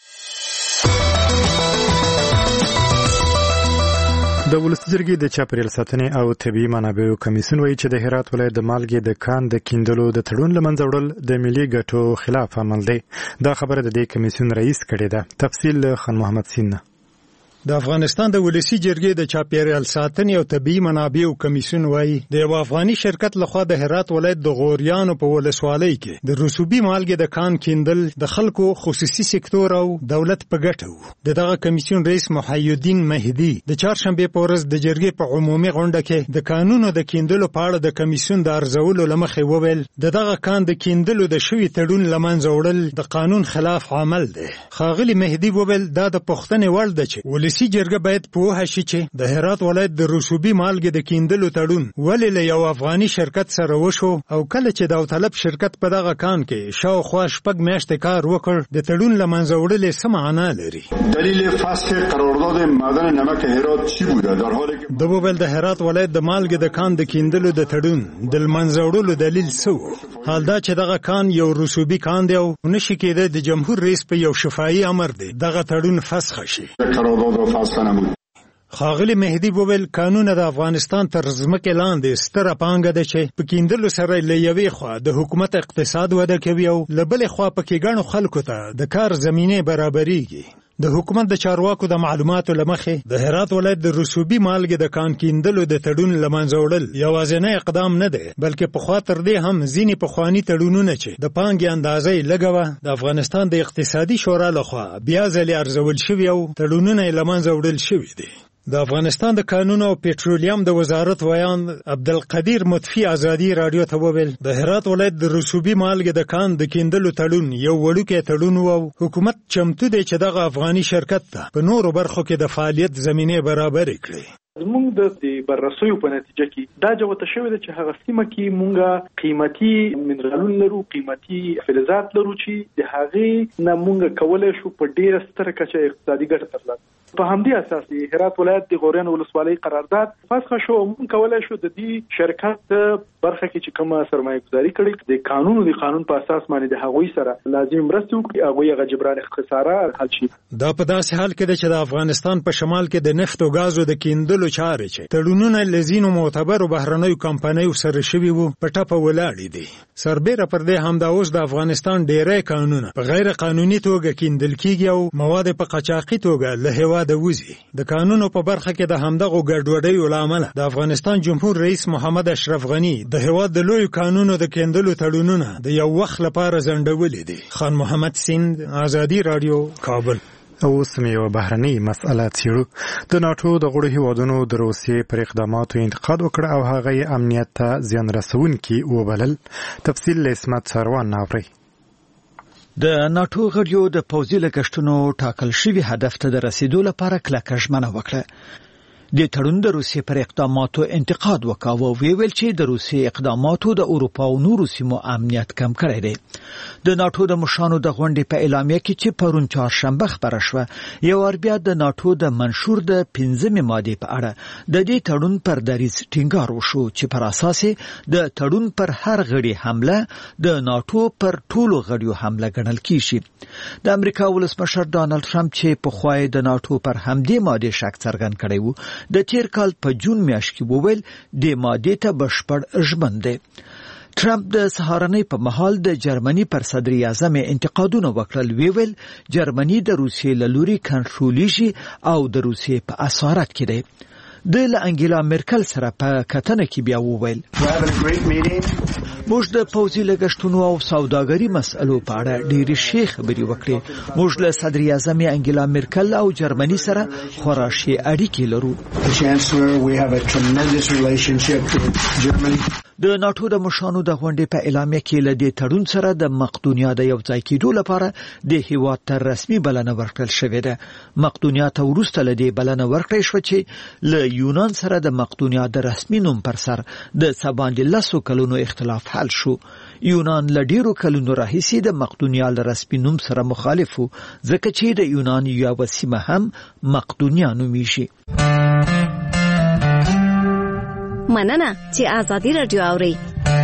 Speaker 1: د ولسي جرګې د چاپیریال ساتنې او طبیعي منابعو کمیسیون وایي چې د هرات ولایت د مالګې د کان د کیندلو د تړون له منځه وړل د ملي ګټو خلاف عمل دی. دا خبره د دې کمیسیون رئیس کړې ده. تفصیل خان محمد سین.
Speaker 14: د افغانستان د ولسی جرګې د چاپیریال ساتنې او طبي منابعو کمیسیون وایي د یو افغاني شرکت لخوا د هرات ولایت د غوریانو په ولسوالۍ کې د رسوبي مالګې د کان کیندل د خلکو خصوصي سکتور او دولت په ګټه وو. دغه کمیسیون رئیس محی الدین مهدی د چهارشنبه په ورځ د جرګې په عمومي غونډه کې د قانونو د کیندلو په اړه د کمیسیون د ارزولو لمخې وویل دغه کان د کیندلو د شوی تړون لمنځه وړل د قانون خلاف عمل دی. ښاغلي مهدی وویل دا د پښتنې وړ ده چې ولسی جرګه باید پوه شي چې د هرات ولایت د رسوبي مالګې د کیندلو تړون ولې له یو افغاني شرکت سره وشو او کله چې داوطلب شرکت په دغه کان کې شاوخوا شپږ میاشتې کار وکړ د تړون له منځه وړل څه معنا لري.
Speaker 15: دلیل فسخ قرارداد معدن نمک هرات چی بوده در حالی که
Speaker 14: د وویل د هرات ولایت د مالګې د کان د کیندلو د تړون د منځه وړلو دلیل څه و؟ حال دا چې دغه کان یو رسوبي کان دی او نشي کېدای د جمهور رئیس په یو شفاهي امر دی دغه تړون فسخ شي. ښاغلي مهدي وویل قانون د افغانستان تر ځمکې لاندې ستره پانګه ده چې په کیندلو سره له یوې خوا د حکومت اقتصاد وده کوي او له بلې خوا پکې ګڼو خلکو ته د کار زمینې برابرېږي. د حکومت د چارواکو د معلوماتو لمخې د هرات ولایت د رسوبي مالګې د کان کیندلو د تړون له منځه وړل یوازینی اقدام نه دی بلکې پخوا تر دې هم ځینې پخواني تړونونه چې د پانګې اندازه یې لږه وه د افغانستان د اقتصادي شورا لخوا بیا ځلې ارزول شوي او تړونونه یې له منځه وړل شوي دي. د افغانستان د کانونو او پټرولیم د وزارت ویان عبدالقدیر مطفی ازادي رادیو ته وویل د هرات ولایت د رسوبي مالګې د کان د کیندلو تړون یو وړوکی تړون و او حکومت چمتو دی چې دغه افغاني شرکت ته په نورو برخو کې د فعالیت زمینې برابرې کړي.
Speaker 16: زمونږ د بررسیو په نتیجه کې دا جوته شوې ده چې هغه سیمه کې مونږه قیمتي منرالونه لرو قیمتي فلزات لرو چې د هغې نه مونږ کولای شو په ډیره ستره کچه اقتصادي ګټه ترلاسه په همدې اساس هرات ولایت د غوریان ولسوالۍ قرارداد فسخ شو. مونږ کولای شو د دې شرکت برخه کې چې کومه سرمایه گذاري کړې د قانون د قانون په اساس باندې د هغوی سره لازم مرسته وکړي هغوی هغه جبران خساره حل شي.
Speaker 14: دا په داسې حال کې ده چې د افغانستان په شمال کې د نفت او غازو د کیندلو چارې چې تړونونه لزینو معتبرو بهرنیو کمپنیو سره شوي وو په ټپه ولاړې دي. سربیره پر دې همدا اوس د افغانستان ډیری قانونه په غیر قانوني توګه کیندل کیږي او مواد په قاچاقي توګه له هیواد د وزي. د قانونو په برخه کې د همدغو ګډوډیو له امله د افغانستان جمهور رئیس محمد اشرف غنی د هیواد د لویو قانونو د کیندلو تړونونه د یو وخت لپاره ځنډولي دي. خان محمد سیند، ازادي رادیو، کابل.
Speaker 1: اوس مې یو بهرنۍ مسأله څېړو. د ناټو د غړو هیوادونو د روسیې پر اقداماتو انتقاد وکړ او هغه یې امنیت ته زیان رسونکي وبلل. تفصیل له اسمت سروان ناوري.
Speaker 5: د ناټو غړیو د پوځي لګښتونو ټاکل شوی هدف ته د رسیدو لپاره کلکه ژمنه وکړه. د تړون د روسیې پر اقداماتو انتقاد وکاوه او ویل چې د روسیې اقداماتو د اروپا او نورو سیمو امنیت کم کړی دی. د ناټو د مشانو د غونډې په اعلامیه کې چې پرون چهارشنبه خبره شوه یو ور بیا د ناټو د منشور د پنځمې ماده په اړه د دې تړون پر دریځ ټینګار وشو چې پر اساس د تړون پر هر غړي حمله د ناټو پر ټولو غړیو حمله ګڼل کیږي. د امریکا ولسمشر ډانلډ ټرمپ چې په خوای د ناټو پر همدې ماده شک څرګند کړی وو د تیر کال په جون میاشت کې وویل د ماده ته بشپړ ژمن دی. ټرمپ د سهارنۍ په مهال د جرمني پر صدر اعظم انتقادونه وکړل. ویل جرمني د روسیې له لوري کنټرولېږي او د روسیې په اسارت کې دی. د انګیلا مرکل سره په کتنه کې بیا وویل موږ د پوځي لګښتونو او سوداګري مسئلو په اړه ډېرې ښې خبرې وکړې. موږ له صدر اعظم انګیلا مرکل او جرمني سره خورا ښې اړیکې لرو. د ناټو د مشانو د غونډې په اعلامیه کې له دې تړون سره د مقدونیا د یو ځای کېدو لپاره د هیواد ته رسمي بلنه ورکړل شوې ده. مقدونیا ته وروسته له دې بلنه ورکړې شوه چې له یونان سره د مقدونیا د رسمي نوم پر سر د څه باندې لسو کلونو اختلاف حل شو. یونان له ډیرو کلونو راهیسې د مقدونیا له رسمي نوم سره مخالف و ځکه چې د یونان یوه سیمه هم مقدونیا نومیږي.
Speaker 17: مننه چې آزادي رادیو اوري.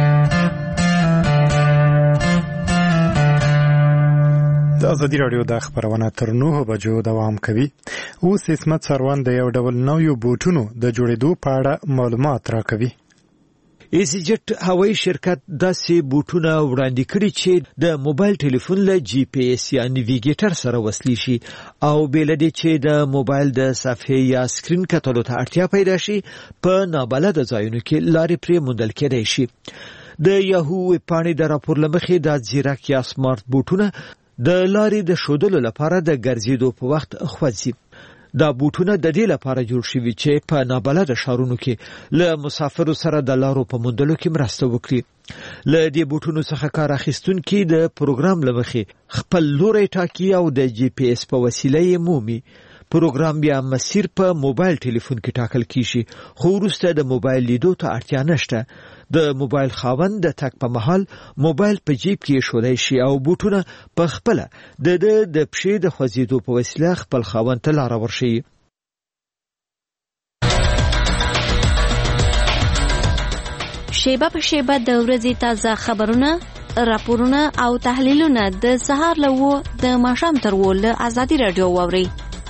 Speaker 1: د ازادي رادیو د خبرونه تر نهو بجو دوام کوي. اوس اسمت سروان د یو ډول نویو بوټونو د جوړېدو په اړه معلومات راکوي.
Speaker 5: ایزیجټ هوایي شرکت داسې بوټونه وړاندې کړي چې د موبایل ټلیفون له جی پی ایس یا نیویګیټر سره وصلي شي او بې له دې چې د موبایل د صفحې یا سکرین کتلو ته اړتیا پیدا شي په نابلده ځایونو کې لارې پرې موندل کېدای شي. د یاهو ویبپاڼې د راپور له مخې دا ځیرک یا سمارټ بوټونه د لارې د ښودلو لپاره د ګرځېدو په وخت خوځي. دا بوټونه د دې لپاره جوړ شوي چې په نابلده ښارونو کې له مسافرو سره د لارو په موندلو کې مرسته وکړي. له دې بوټونو څخه کار اخیستونکي د پروګرام له مخې خپل لوری ټاکي او د جی پی ایس په وسیله یې مومي. پروګرام بیا مسیر په موبایل ټلیفون کې ټاکل کیږي، خو وروسته د موبایل لیدو ته اړتیا نشته. د موبایل خاوند د تک په مهال موبایل په جیب کې ایښودای شي او بوټونه په خپله د د د پښې د خوځېدو په وسیله خپل خاوند ته لاره ورښیي.
Speaker 17: شیبه په شیبه د ورځې تازه خبرونه، راپورونه او تحلیلونه د سهار له اوه د ماښام تر اوه له ازادي راډیو واورئ.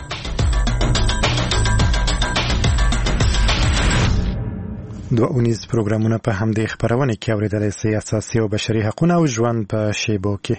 Speaker 1: دوه اونیز پروګرامونه په همدې خبرونه کې اوریدلای شئ. اساسي او بشري حقوقونه او ژوند په شیبو کې.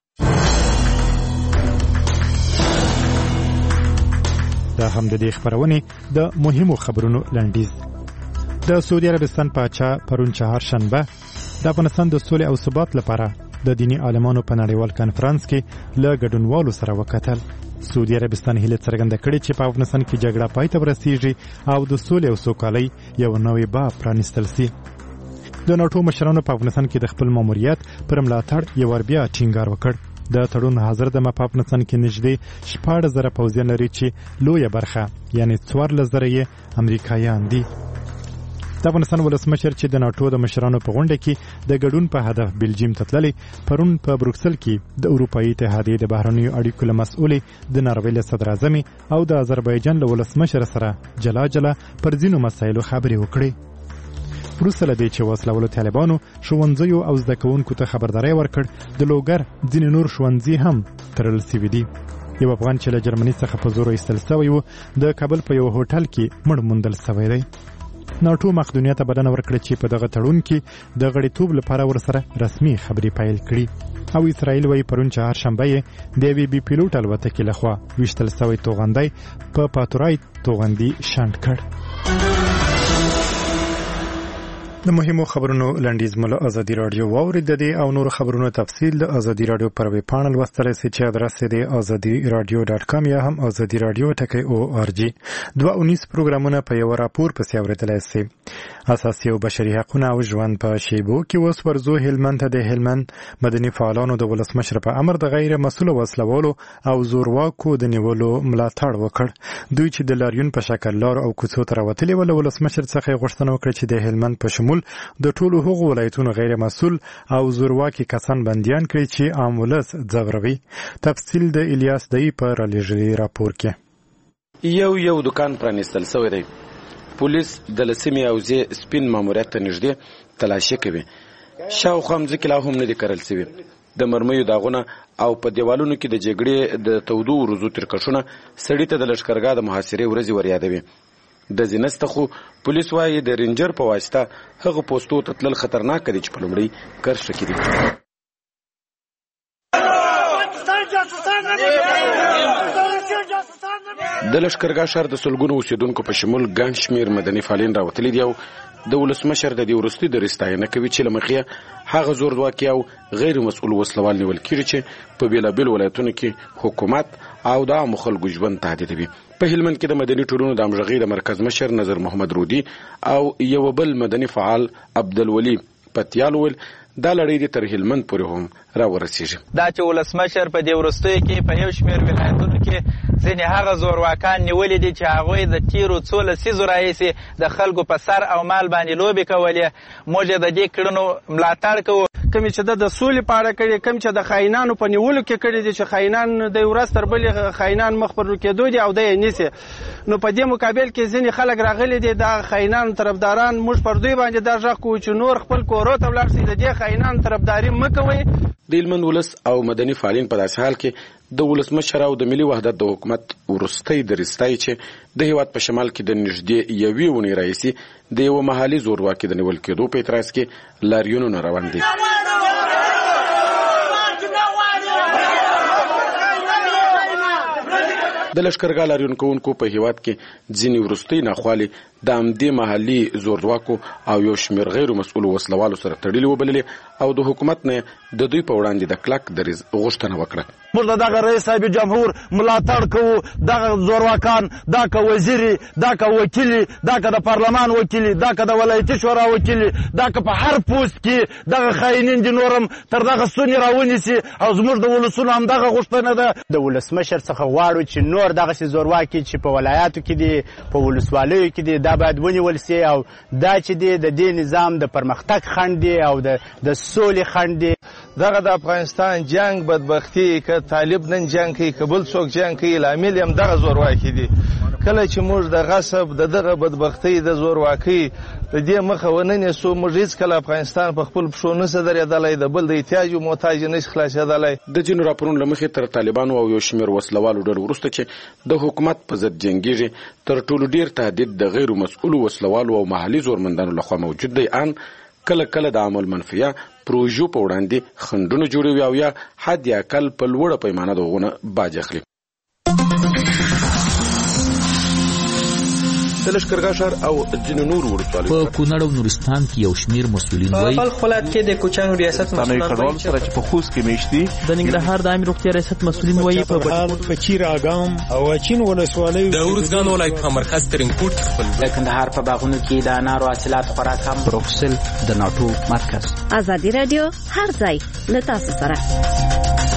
Speaker 1: دا هم د دې خبرونه د مهمو خبرونو لنډیز. د سعودي عربستان پاچا پرون چهارشنبه د افغانستان د سولې او ثبات لپاره د دینی عالمانو په نړیوال کانفرنس کې له ګډونوالو سره وکتل. سعودي عربستان هیله څرګنده کړې چې په افغانستان کې جګړه پای ته ورسیږي او د سولې او سوکالۍ یو نوې باب پرانیستل شي. د ناټو مشرانو په افغانستان کې د خپل ماموریت پر ملاتړ یو ور بیا ټینګار وکړ. د تړون حاضر د په افغانستان کې نږدې شپاړس زره پوځیان لري چې لویه برخه یعنی څوارلس زره یې امریکایان دي. د افغانستان ولسمشر چې د ناټو د مشرانو په غونډه کې د ګډون په هدف بلجیم ته تللی، پرون په بروکسل کې د اروپایي اتحادیې د بهرنیو اړیکو له مسؤلې د ناروې له صدر اعظم او د آذربایجان له ولسمشر سره جلا جلا پر ځینو مسایلو خبرې وکړې. وروسته له دې چې وسلهوالو طالبانو ښوونځیو او زده کوونکو ته خبرداری ورکړ، د لوګر ځینې نور ښوونځي هم تړل شوي دي. یو افغان چې له جرمني څخه په زور ایستل شوی و د کابل په یو هوټل کې مړ موندل شوی دی. ناټو مقدونیه ته بلنه ورکړه چې په دغه تړون کې د غړیتوب لپاره ورسره رسمي خبرې پیل کړي او اسرائیل وايي پرون چهارشنبه یې د وی بي پیلوټ الوتکې لخوا ویشتل شوی توغندی په پاتورای توغندي شنډ کړ. د مهمو خبرونو لنډیز مله ازادي رادیو واورید. د دې او نور خبرونو تفصیل د ازادي رادیو پر ویب پاڼل وستلای شئ چې ادرس یې ازادي رادیو ډاټ کام یا هم ازادي رادیو ټکی او ار جی. دوه اونیز پروګرامونه په یو راپور پسې اوریدلای شئ. اساسي او بشري حقوقونه او ژوند په شیبو کې اوس ورزو هلمند ته د هلمند مدني فعالانو د ولسمشر په امر د غیر مسؤل وسلوالو او زورواکو د نیولو ملاتړ وکړ. دوی چې د لاریون په شکل لار او کوڅو ته راوتلي ول، ولسمشر څخه غوښتنه وکړه چې د هلمند په شمول د ټولو هغو ولایتونو غیر مسؤل او زورواکي کسان بندیان کړي چې عام ولس ځغروي. تفصیل د الیاس دای په رالیږلي راپور کې.
Speaker 18: یو یو دکان پرانیستل شوی دی. پولیس د لسمې او زی سپین ماموریت ته نږدې تلاشي کوي. شاوخوا مځکې لا هم نه دي کرل شوي. د مرمیو داغونه او په دیوالونو کې د جګړې د تودو ورځو ترکشونه سړي ته د لښکرګاه د محاصرې ورځې وریادوي. د ځینسته خو پولیس وايي د رینجر په واسطه هغه پوسټو ته تلل خطرناک دي چې په لومړي کرښه کې دي. د لښکرګاه ښار د سلګونو اوسېدونکو په شمول ګڼ شمېر مدني فعالین راوتلي دي او د ولسمشر د دې وروستي درې ستاینه کوي چې له مخې هغه زورواکي او غیر مسؤل وسلوال نیول کېږي چې په بېلابېلو ولایتونو کې حکومت او د عامو خلکو ژوند تهدیدوي. په هلمند کې د مدني ټولنو د همغږۍ د مرکز مشر نظر محمد رودي او یو بل مدني فعال عبدالولي پتیال وویل دا لړۍ دې تر هلمند پورې هم راورسېږي.
Speaker 19: دا چې ولسمشر په دې وروستیو کې په یو شمېر ولایتونو کې ځینې هغه زورواکان نیولي دي چې هغوی د تېرو څو لسیزو راهیسې د خلکو په سر او مال باندې لوبې کولې. موږ یې د دې کړنو ملاتړ کوو.
Speaker 20: کومې چې د سولې په اړه کړي، کوم چې د خاینانو په نیولو کې کړي دي چې خاینان د ورځ تر بلې خاینان مخ پر کېدو دي او دی یې نیسي. نو په دې مقابل کې ځینې خلک راغلي دي د خاینانو طرفداران. موږ پر دوی باندې دا غږ کوو چې نور خپل کورو ته ولاړ شئ، د دې خاینانو طرفداري مه کوئ.
Speaker 18: د هلمند ولس او مدني فعالین په داسې حال کې د ولسمشر او د ملي وحدت د حکومت وروستی درستای چې د هیواد په شمال کې د نږدې یوې اونۍ راهیسې د یوه محلي زورواکۍ د نیول کېدو په اعتراض کې لاریونونه روان دي. د لښکرګاه لاریون کوونکو په هیواد کې ځینې وروستۍ ناخوالې د همدې محلي زورواکو او یو شمېر غیر مسؤلو وسلوالو سره تړلې وبللې او د حکومت نه د دوی په وړاندې د کلک دریځ غوښتنه وکړه.
Speaker 21: موږ د دغه رئیس صاحب جمهور ملاتړ کوو، دغه زورواکان، دا که وزیري، دا که وکیلي، دا که د پارلمان وکیلي، دا که د ولایتي شورا وکیلي، دا که په هر پوست کې دغه خاینین دي نورم تر دغه ستونې راونیسي او زموږ د ولسونو همدغه غوښتنه ده.
Speaker 22: د ولسمشر څخه غواړو چې نور دغسې زورواکي چې په ولایاتو کې دي، په ولسوالیو کې دي، دا باید ونیول سي او دا چې دی د دې نظام د پرمختګ خنډ دی او د سولې خنډ دی.
Speaker 4: دغه د افغانستان جنگ بدبختي که طالب نن جنگ کوي که بل څوک جنگ کوي لامل هم دغه زورواکي دي. کله چې موږ د غصب د دغه بدبختۍ د زورواکۍ د دې مخه ونه نیسو، موږ هېڅکله افغانستان په خپل پښو نشي درېدلی، د بل د احتیاج محتاج نشي خلاصېدلی.
Speaker 18: د ځینو راپورونو له مخې تر طالبانو او یو شمېر وسلوالو ډلو وروسته چې د حکومت په ضد جنګېږي، تر ټولو ډېر تهدید د غیر مسؤلو وسلوالو او محلي زورمندانو لخوا موجود دی. ان کله کله د عمل منفیه پروژو په وړاندې خنډونه جوړوي او یا حد اقل په لوړه پیمانه د هغونه باج اخلي. د لښکرګاه ښار او ځینو نورو ولسوالیو
Speaker 23: په کونړ او نورستان کې یو شمېر مسؤلین وایي
Speaker 24: په خپل ولایت کې د کوچنیو ریاست مسؤلان
Speaker 25: وایي چې په خوست کې میشتي.
Speaker 23: د ننګرهار د عامه روغتیا ریاست مسؤلین وایي په
Speaker 14: په چیر اګام او اچین ولسوالیو
Speaker 25: د ورزګان ولایت په مرکز ترینکوټ کې خپل
Speaker 24: د کندهار په باغونو کې د انارو حاصلات خورا کم.
Speaker 23: بروکسل د ناټو مرکز.
Speaker 17: ازادي رادیو هر ځای له تاسو سره.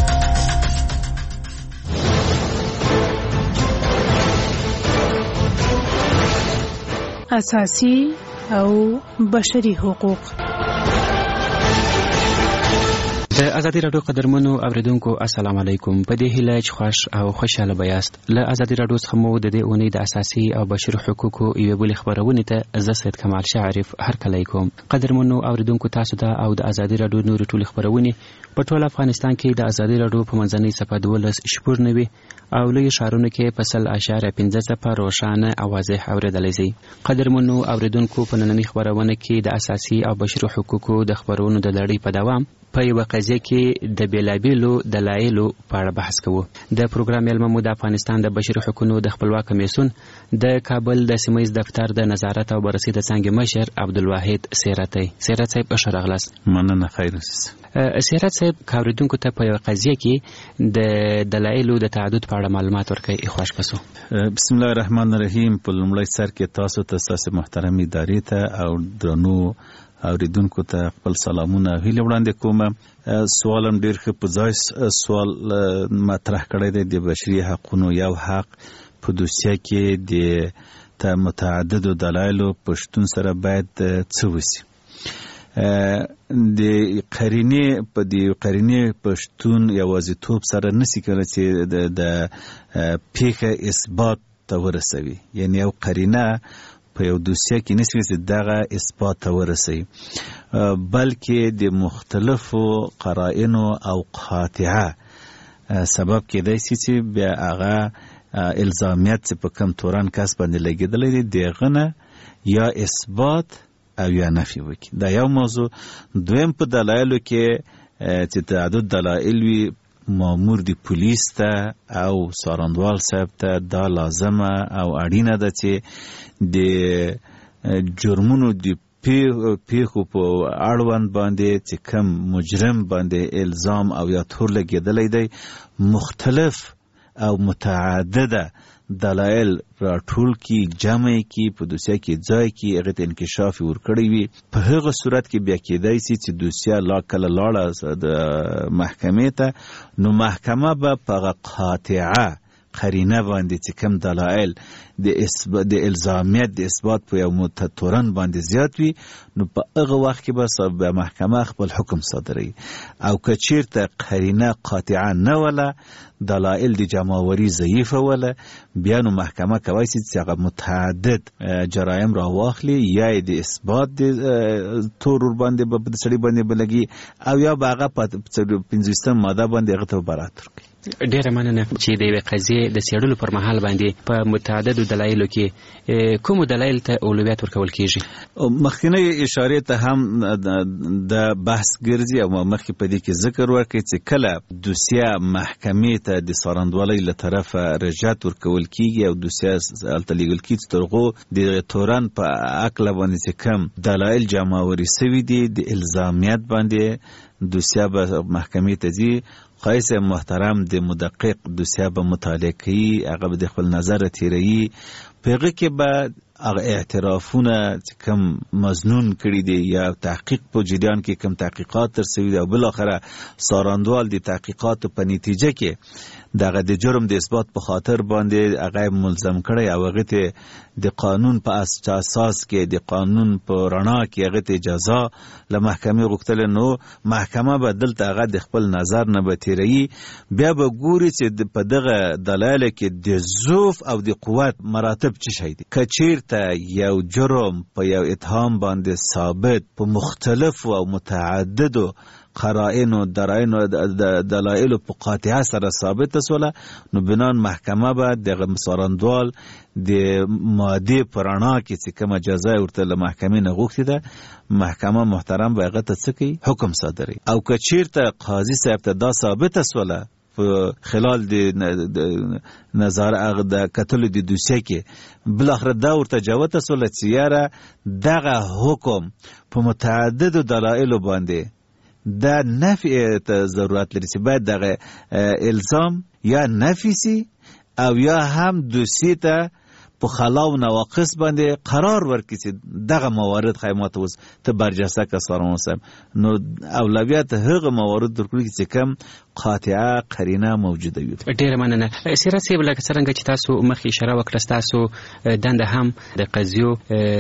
Speaker 26: اساسي او بشري حقوق.
Speaker 27: د ازادي رادیو قدرمنو اوریدونکو السلام علیکم. په دې هیله چې خوش او خوشاله بیاست. له ازادي رادیو څخه مو د دې اونۍ د اساسي او بشري حقوقو یوې بلې خبرونې ته زه سید کمال شعرف هرکلی کوم. قدرمنو اوریدونکو تاسو ته او د ازادي رادیو نورې ټولې خبرونې په ټول افغانستان کې د ازادي رادیو په منځنۍ صفحه دولس شپږ نوي او لوی ښارونو کې په سل اشاریه پنځه څپه روښانه او واضح اورېدلی شئ. قدرمنو اوریدونکو په نننۍ خپرونه کې د اساسي او بشري حقوقو د خبرونو د لړۍ په دوام په یوه قضیه کې د بېلابېلو دلایلو په اړه بحث کوو. د پروګرام میلمه مو د افغانستان د بشري حقوقو د خپلواک کمیسیون د کابل د سیمه ییز دفتر د نظارت او بررسي د څانګې مشر عبدالواحد سیرتی. سیرت صاحب ښه راغلاست.
Speaker 28: مننه، خیر اوسئ.
Speaker 27: سیرت صاحب که اورېدونکو ته په یوه قضیه کې د دلایلو د تعدد په اړه معلومات ورکوئ، خوښ به سو.
Speaker 28: بسم الله الرحمن الرحیم. په لومړی سر کې تاسو ته ستاسې محترم ادارې ته او درنو اوریدونکو ته خپل سلامونه هیله وړاندې کوم. سوالم ډیر ښه په ځای سوال مطرح کړی دی. د بشري حقونو یو حق په دوسیه کې د متعددو دلایلو په شتون سره باید څه وشي. د قرینې په د قرینې په شتون یوازیتوب سره نشي کېدای چې د پیښه اثبات ته ورسوي. یعنی یو قرینه په یو دوسیه کې نشي چې دغه اثبات ته ورسوي، بلکې د مختلفو قرائنو او قاطعه سبب کېدای شي چې بیا هغه الزامیت چې په کم توران کس باندې لګېدلی دی دغه نه یا اثبات او یا نفي وکړي. دا یو موضوع. دویم په دلایلو کې چې تعدد دلایل وي، مامور دی پولیس ته او سارندوال صاحب ته دا لازمه او اړینه ده چې د جرمونو د پیښو په اړوند باندې چې کم مجرم باندې الزام او یا تور لګېدلی دی مختلف او متعدده دلایل راټول کی، جمع کی، په دوسیه کې ځای کی، هغه ته انکشاف ورکړی وي. په هغه صورت کې بیا کېدای شي چې دوسیه لا کله لاړه د محکمې ته، نو محکمه به په هغه قاطعه قرینه باندې چې کم دلایل د د الزامیت د اثبات په یو متتورن باندې زیات وي نو په هغه وخت کې به به محکمه خپل حکم صادروي او که چیرته قرینه قاطعه نه ولا دلایل د جمعوری ضعیفه ولا بیا نو محکمه کوي چې هغه متعدد جرایم را واخلي یا د اثبات د تورور باندې په سړي باندې بلګي او یا هغه په پنځوستم ماده باندې هغه ته برات ورکړي.
Speaker 27: ډیره مننه چې د یوې قضیې د څېړلو پر مهال باندې په متعددو دلایلو کې کومو دلایل ته اولویت ورکول کیږي؟
Speaker 28: مخکینی اشاره ته هم د بحث ګرځي او مخکې په دې کې ذکر ورکړي چې کله دوسیه محکمې ته د څارندوالۍ له طرفه رجعت ورکول کیږي او دوسیه هلته لیږل کیږي ترغو د تورن په عقله باندې چې کم دلایل جمعوري سوي دي د الزامیت باندې دوسیه به محکمې ته ځي. قیس محترم د مدقق دوسیه به مطالعه کوي هغه به د خپل نظر تیروي په هغه کې به هغه اعترافونه چې کم مظنون کړي دي یا تحقیق په جریان کې کم تحقیقات ترسوي دي او بالاخره څارندوال د تحقیقاتو په نتیجه کې دغه د جرم د اثبات په خاطر باندې هغه ملزم کړي او هغه ته د قانون په اساس کې د قانون په رڼا کې هغه ته جزا له محکمې غوښتل نو محکمه به دلته هغه د خپل نظر نه به تیروي بیا به ګوري چې په دغه دلایل کې د ضعف او د قوت مراتب څه شي دي. که چیرته یو جرم په یو اتهام باندې ثابت په مختلفو او متعددو قرائن و درائن و دلائل په قاطعه سره ثابت سوله نو بنان محکمه به د څارندوال د ماده پرانا کې چې کومه جزا ورته له محکمې نه غوښتي ده محکمه محترم به هغه ته څه کوي حکم صادروي او که چیرته قاضي صاحب ته دا ثابت سوله په خلال د نظر هغه د کتلو د دوسیه کې بالاخره دا ورته جوته سوله چې یاره دغه حکم په متعدد دلایل باندې دا نفی ته ضرورت لري چې باید دغه الزام یا نفی سي او یا هم دوسیه ته په خلاو نواقص باندې قرار ورکړي چې دغه موارد خیمات اوس ته برجسته کسان اوسم نو اولویت هغه موارد درکړي چې کم قاطعه قرینه موجوده وي.
Speaker 27: ډیره مننه. سیرت صاحب لکه څنګه چې تاسو مخکې اشاره وکړه تاسو دنده هم د قضیو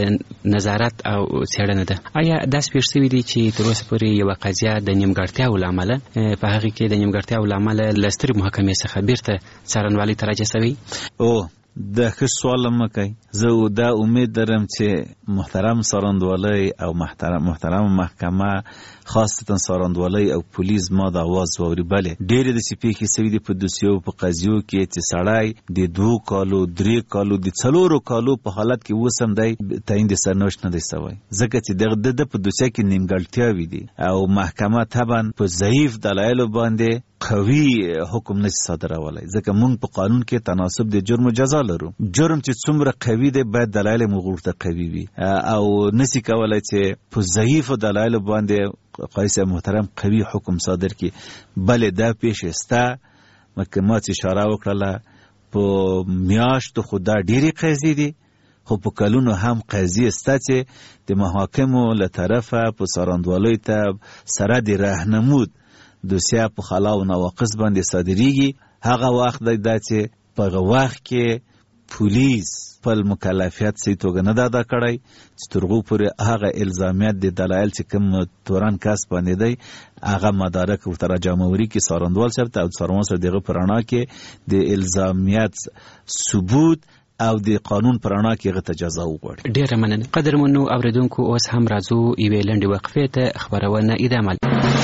Speaker 27: نظارت او څېړنه ده. آیا داس پیښ شوي دي چې تر اوسه پورې یوه قضیه د نیمګړتیاو له امله په هغې کې د نیمګړتیاو له امله له سترې محکمې څخه بیرته څارنوالۍ ته راجع شوي؟
Speaker 28: او دا ښه سوال مه کوئ. زه دا امید لرم چې محترم څارندوالۍ او محترم محترم محکمه خاصتا څارندوالۍ او پولیس ما د اواز واوري. بلې ډېرې داسې پیښې سوي دي په دوسیو په قضیو کې چې سړی د دوو کالو درې کالو د څلورو کالو په حالت کې اوس هم دی تعیین د سرنوشت نه دی سوی ځکه چې د ده په دوسیه کې نیمګړتیاوې دي او محکمه طبعا په ضعیف دلایلو باندې قوي حکم نشي صادرولی ځکه موږ په قانون کې تناسب د جرم و جزا لرو. جرم چې څومره قوي دی باید دلایل موږ ورته قوي وي او نشي کولی چې په ضعیفو دلایلو باندې قیس محترم قوي حکم صادر کی. بلې دا پیښې سته مکه ما چې اشاره وکړله په میاشتو خو دا ډېرې قضیې دي خو په کلونو هم قضیې سته چې د محاکمو له طرفه په څارندوالۍ ته سره د رهنمود دوسیه په خلا و نواقص باندې صادریږي. هغه وخت دی دا چې په هغه وخت کې پولیس خپل مکلفیت صحیح توګه نه ده ادا کړی چې تر هغو پورې هغه الزامیت د دلایل چې کوم تورن کس باندې دی هغه مدارک ورته راجمعوري کړي څارندوال صاحب ته او څارنوال صاحب د هغه په رڼا کې د الزامیت ثبوت او د قانون په رڼا کې هغه ته جزا وغواړي.
Speaker 27: ډېره مننه. قدرمنو اورېدونکو اوس هم راځو یوې لنډې وقفې ته خپرونه ادامه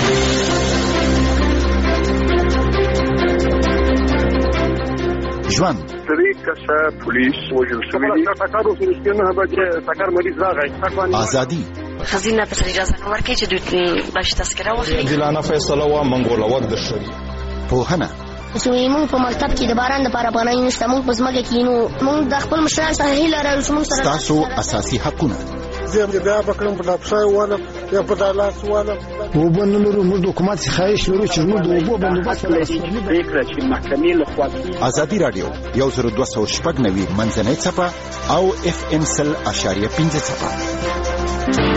Speaker 15: ژوند
Speaker 2: درې کسه پولیس وژل شوي دي. ټکر وشو چې نه بچ ټکر مریض راغی.
Speaker 15: ازادي
Speaker 3: خزینه په اجازه نه ورکړي چې دوی باش تذکره واخلي.
Speaker 15: دلانه فیصله وا منګوله ود شوی. پوهنه
Speaker 6: سوی مونږ په مکتب کې د باران د پاره پناه نشته مونږ په ځمکه کې نو مونږ د خپل مشران سره هیله لرو چې مونږ سره
Speaker 15: تاسو اساسي حقونه
Speaker 2: زه بیا بکرم په افسای والا یا په دالاس والا
Speaker 7: وبنلو موږ حکومت څخه لرو چې موږ د وبو بندوبست
Speaker 2: لرو فکر چې محکمې له خوا
Speaker 15: ازادي رادیو یو زر دوه سوه شپږ نوي منځنۍ څپه او اف ام سل اشاریه پنځه څپه.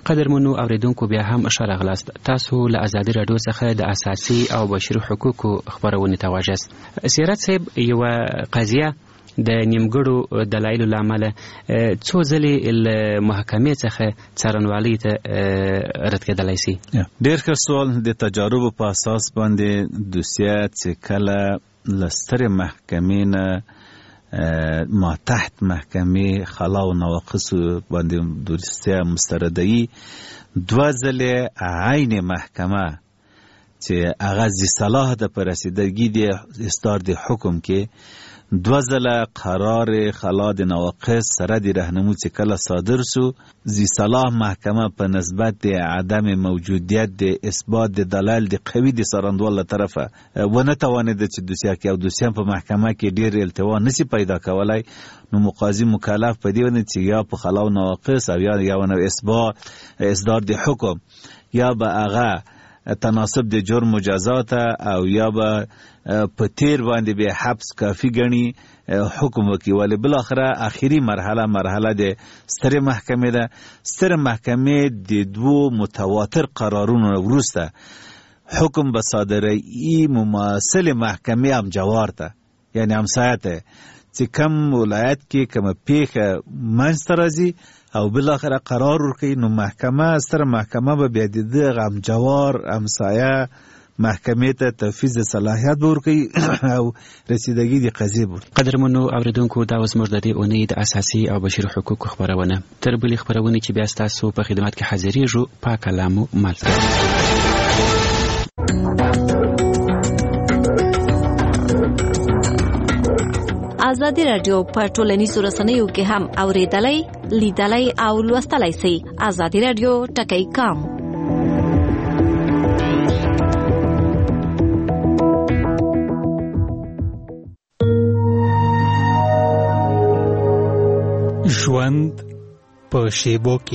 Speaker 27: قدرمنو اوریدونکو بیا هم ښه راغلاست. تاسو له ازادي راډیو څخه د اساسي او بشري حقوقو خبرونه ته واجست. سیرت صاحب یوه قضیه د نیمګړو دلایلو له امله څو ځلې له محکمې څخه څارنوالۍ ته رد کېدلی سي.
Speaker 28: ډېر ښه سوال. د تجاربو په اساس باندې دوسیه چې کله له سترې محکمې نه ما تحت محکمې خلا و نواقصو باندې دوسیه مسترده‌ای، دوه ځلې عین محکمه چې هغه ذی صلاح ده په رسیدګي د اصدار د حکم کې دوه ځله قرار خلا د نواقص سره د رهنمو چې کله صادر سو، ذی صلاح محکمه په نسبت د عدم موجودیت د اثبات د دلایل د قوي د څارندوال له طرفه ونه توانېده چې دوسیه کې او دوسیه په محکمه کې ډېر التوا نسی پیدا کولای، نو مقاضي مکلف په دې ونه چې یا په خلا و نواقص او یا یا ونه اثبات اصدار د حکم یا به هغه تناسب د جرم مجازات او یا به په تیر باندې به حبس کافی غني حکم وکي. ولی بل اخره اخیری مرحله مرحله د ستر محکمه ده. ستر محکمه د دوه متواتر قرارونو وروسته حکم به صادره ای مماثل محکمه هم جوارته، یعنی همسایته چې کم ولایت کې کوم پیښه منځته راځي او بل اخره قرار ورکړي، نو محکمه ستر محکمه به بیا د دغه هم جوار همسایه محکمې ته تفویض صلاحیت ورکړي او رسیدګي د قضیې بور.
Speaker 27: قدرمنو اوریدونکو دا اوس موږ د دې اونۍ د اساسي او بشري حقوقو خبرونه تر بلې خبرونې چې بیا ستاسو په خدمت کې حاضرېږو پاک کلامو ملته.
Speaker 17: ازادي راډیو په ټولنیزو رسنیو کې هم اوریدلای، لیدلای او لوستلای شئ. ازادي راډیو ټکی کام.
Speaker 5: ژوند په شیبو کې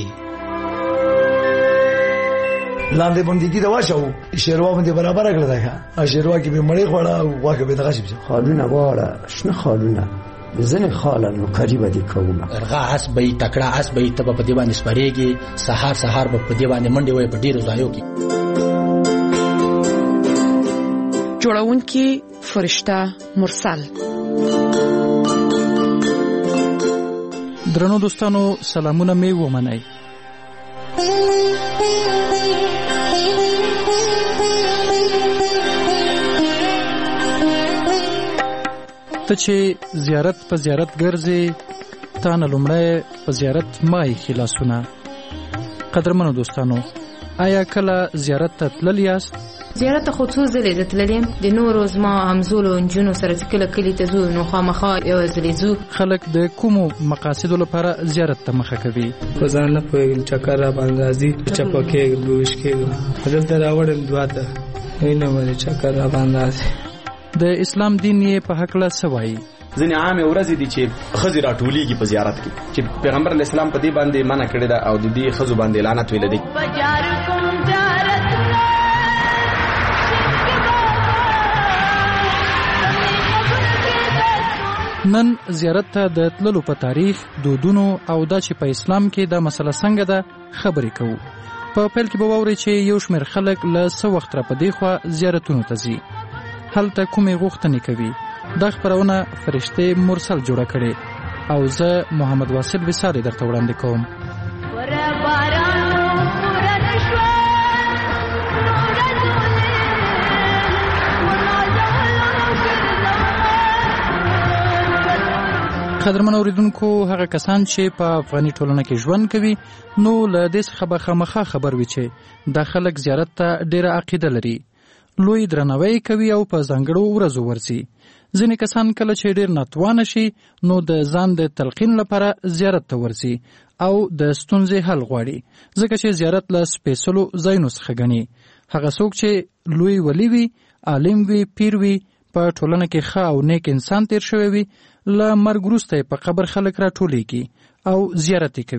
Speaker 8: لاندې باندې دا واښو شیروا باندې برابر کړل دا شیروا کې به مړې خوړه او واګه به دغه شي
Speaker 9: خالونه واړه شنه خالونه ځنه خالن نو قریبه دي کومه
Speaker 10: ارغا اس به تکړه اس به ته په دې باندې سپریږي سحر سحر په دې باندې منډي وای په ډیرو ځایو کې
Speaker 11: جوړونکي فرشته مرسل.
Speaker 5: درنو دوستانو سلامونه می ومنئ. ته چې زیارت په زیارت ګرځې تا نه لومړی په زیارت مای خلاصونه. قدرمنو دوستانو آیا کله زیارت ته تللی یاست؟
Speaker 12: زیارت خو څو ځلې زه تللی یم. د نورو زما همزولو نجونو سره چې کله کلي ته ځو نو خامخا یوه ځلې ځو.
Speaker 5: خلک د کومو مقاصدو لپاره زیارت ته مخه کوي؟
Speaker 13: په ځان نه پوهېږم چکر را باندې راځي چپه کېږم بوش کېږم دلته راوړم دوه ته وینه باندې چکر را باندې راځي.
Speaker 5: د اسلام دین یې په هکله څه وایي؟
Speaker 16: ځینې عامې ورځې دي چې ښځې راټولېږي په زیارت کې چې پیغمبر علیه السلام په دې باندې منع کړې ده او د دې ښځو باندې لعنت ویلی دی.
Speaker 5: نن زیارت ته د تللو په تاریخ، دودونو او دا چې په اسلام کې دا مسله څنګه ده خبرې کوو. په پیل کې به واورئ چې یو شمېر خلک له څه وخت را په دې خوا زیارتونو ته ځي، هلته کومې غوښتنې کوي. دا خپرونه فرشته مرسل جوړه کړې او زه محمد واصل وصال درته وړاندې کوم. قدرمن اوریدونکو، هغه کسان چې په افغاني ټولنه کې ژوند کوي نو له دې څخه به خامخا خبر وي چې دا خلک زیارت ته ډېره عقیده لري، لوی درناوی کوي او په ځانګړو ورځو ورځي. ځینې کسان کله چې ډېر ناتوانه شي نو د ځان د تلقین لپاره زیارت ته ورځي او د ستونزې حل غواړي، ځکه چې زیارت له سپېڅلو ځایونو څخه ګڼي. هغه څوک چې لوی ولی وي، عالم وي، پیر وي، په ټولنه کې ښه او نیک انسان تیر شوی وي، له مرګ وروسته په قبر خلک راټولېږي او زیارت یې کوي.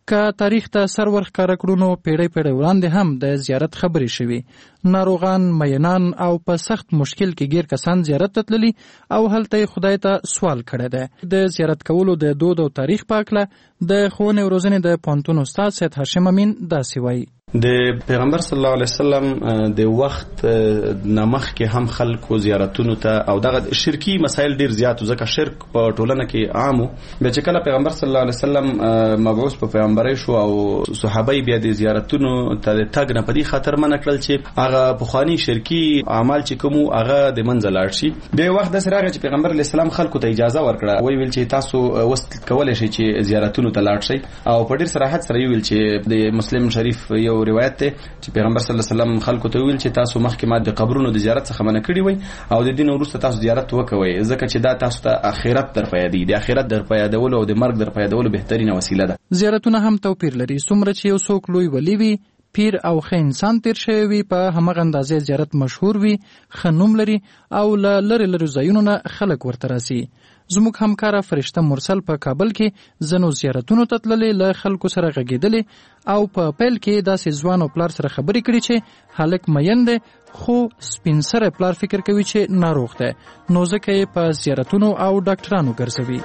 Speaker 5: که تاریخ ته سر ورښکاره کړو نو پیړۍ پیړۍ وړاندې هم د زیارت خبرې شوي. ناروغان، مینان او په سخت مشکل کې ګیر کسان زیارت ته تللي او هلته یې خدای ته سوال کړی دی. د زیارت کولو د دود او تاریخ په هکله د ښوونې او روزنې د پوهنتون استاد سید هاشم امین داسې وایي.
Speaker 16: د پیغمبر صلی الله علیه وسلم د وخت نمخ کې هم خلکو زیارتونو ته او دغه شرکی مسایل ډیر زیات ځکه شرک په ټولنه کې عامو. بیا چې کله پیغمبر صلی الله علیه وسلم مبعوث په پیغمبري شو او صحابه بیا د زیارتونو ته تګ نه پدې خاطر منع کړل چې هغه پخوانی شرکی اعمال چې کوم هغه د منځ لاړ شي. بیا وخت د سره چې پیغمبر علیه السلام خلکو ته اجازه ورکړه وی ویل چې تاسو وست کولای شئ چې زیارتونو ته لاړ شئ او په ډیر صراحت سره ویل چې د مسلم شریف یو روایت ته چې پیغمبر صلی الله علیه وسلم خلکو ته ویل چې تاسو مخکې ما د قبرونو د زیارت څخه منع کړی وي او د دین وروسته تاسو زیارت وکوي ځکه چې دا تاسو ته آخرت در په یادي د آخرت در په یادولو او د مرګ در په یادولو بهترینه وسیله ده.
Speaker 5: زیارتونه هم توپیر لري. څومره چې یو څوک لوی ولی وي، پیر او ښه انسان تیر شوی وي، په همغه اندازې زیارت مشهور وي، ښه نوم لري او له لرې لرې ځایونو نه خلک ورته راسي. زموږ همکاره فرشته مرسل په کابل کې ځینو زیارتونو ته تللې، له خلکو سره غږېدلې او په پیل کې داسې ځوان او پلار سره خبرې کړي چې هلک مین دی خو سپین سره پلار فکر کوي چې ناروغ دی، نو ځکه یې په زیارتونو او ډاکټرانو ګرځوي.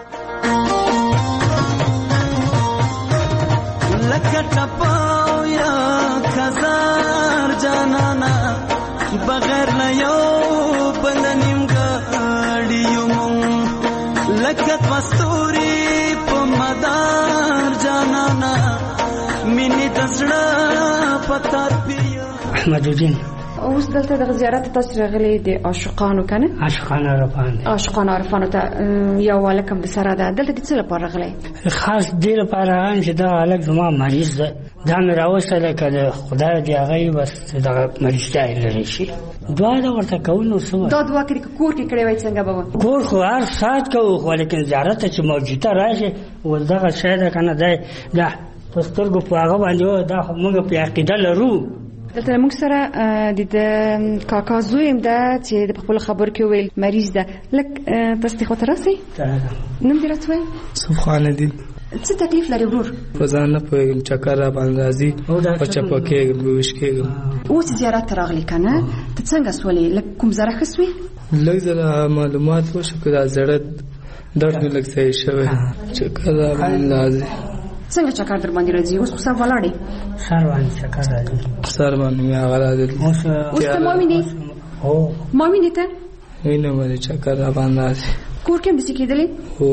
Speaker 1: لکه ټپاو یا خزار جانانا بغیر نه یو بل نیمګړی یو لکه مستوري په مدار جانانا مینې د زړه پتا پیا.
Speaker 4: احمد الدین
Speaker 12: اوس دلته د زیارت تاسو راغلي د عاشقانو کنه
Speaker 4: عاشقانو عرفان
Speaker 12: عاشقانو عرفانو ته یو ولکم د سره ده دلته د څه لپاره راغلي؟
Speaker 4: خاص دې لپاره چې دا الګ زما مریض ده دا مې راوستل کله خدای دې هغه بس دا مریض ته لري شي دعا دا ورته کول نو سم
Speaker 12: دا دعا کړی کور کې کړی وای څنګه بابا
Speaker 4: کور خو هر سات کوو خو لیکن زیارت چې موجوده راشي ولدغه شاید کنه دا دا پسترګو په هغه باندې دا موږ په عقیده لرو.
Speaker 12: دلته موږ سره د کاکا زویم ده چې د خپل خبر کې ویل مریض ده لک تاسو خو ترسي نوم دې راځوي
Speaker 13: سبحان دې
Speaker 12: څه تکلیف لري ورور؟
Speaker 13: په ځان نه پوهېږم چکر را باندې راځي په چپه کېږم بېهوش کېږم.
Speaker 12: اوس زیارت ته راغلي که نه ته څنګه سولې لږ کوم ځره ښه سوې؟
Speaker 13: لږ ځره معلومات وشو که دا زړه درد مې لږ صحیح شوی چکر را باندې راځي.
Speaker 12: څنګه چکر در باندې راځي؟ اوس خو سر ولاړې
Speaker 4: سر باندې چکر راځي
Speaker 13: سر باندې مې هغه راځي.
Speaker 12: اوس ته ما وینې ما وینې ته
Speaker 13: وینم ولې چکر را باندې راځي.
Speaker 12: کور کې هم داسې کېدلې؟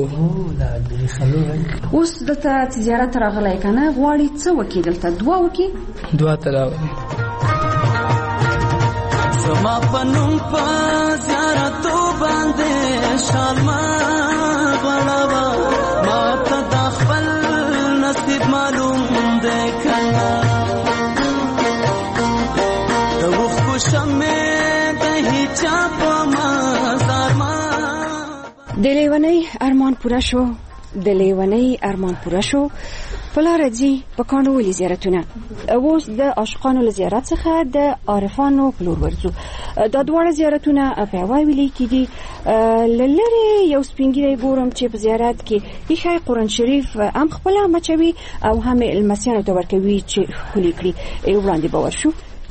Speaker 12: اوس دلته چې زیارت ته راغلی که نه غواړې څه وکړې دلته دعا وکړې؟
Speaker 13: دعا ته راغلې
Speaker 1: زما په نوم په زیارتو باندې شال مه غوړوه ما ته دا خپل نصیب معلوم دی که نه د اوښکو شمې د هیچا په مزار ما
Speaker 12: د لیونۍ ارمان پوره شو د لیونۍ ارمان پوره شو په لاره ځي په کاڼو ولي زیارتونه. اوس د عاشقانو له زیارت څخه د عارفانو په لور ورځو. دا دواړه زیارتونه په یوه ویلي کې دي. له لرې یو سپین ږیری ګورم چې په زیارت کې ایښی قرآن شریف هم خپله مچوي او هم یې لمسیانو ته ورکوي چې ښکلي کړي. وړاندې به ورشو.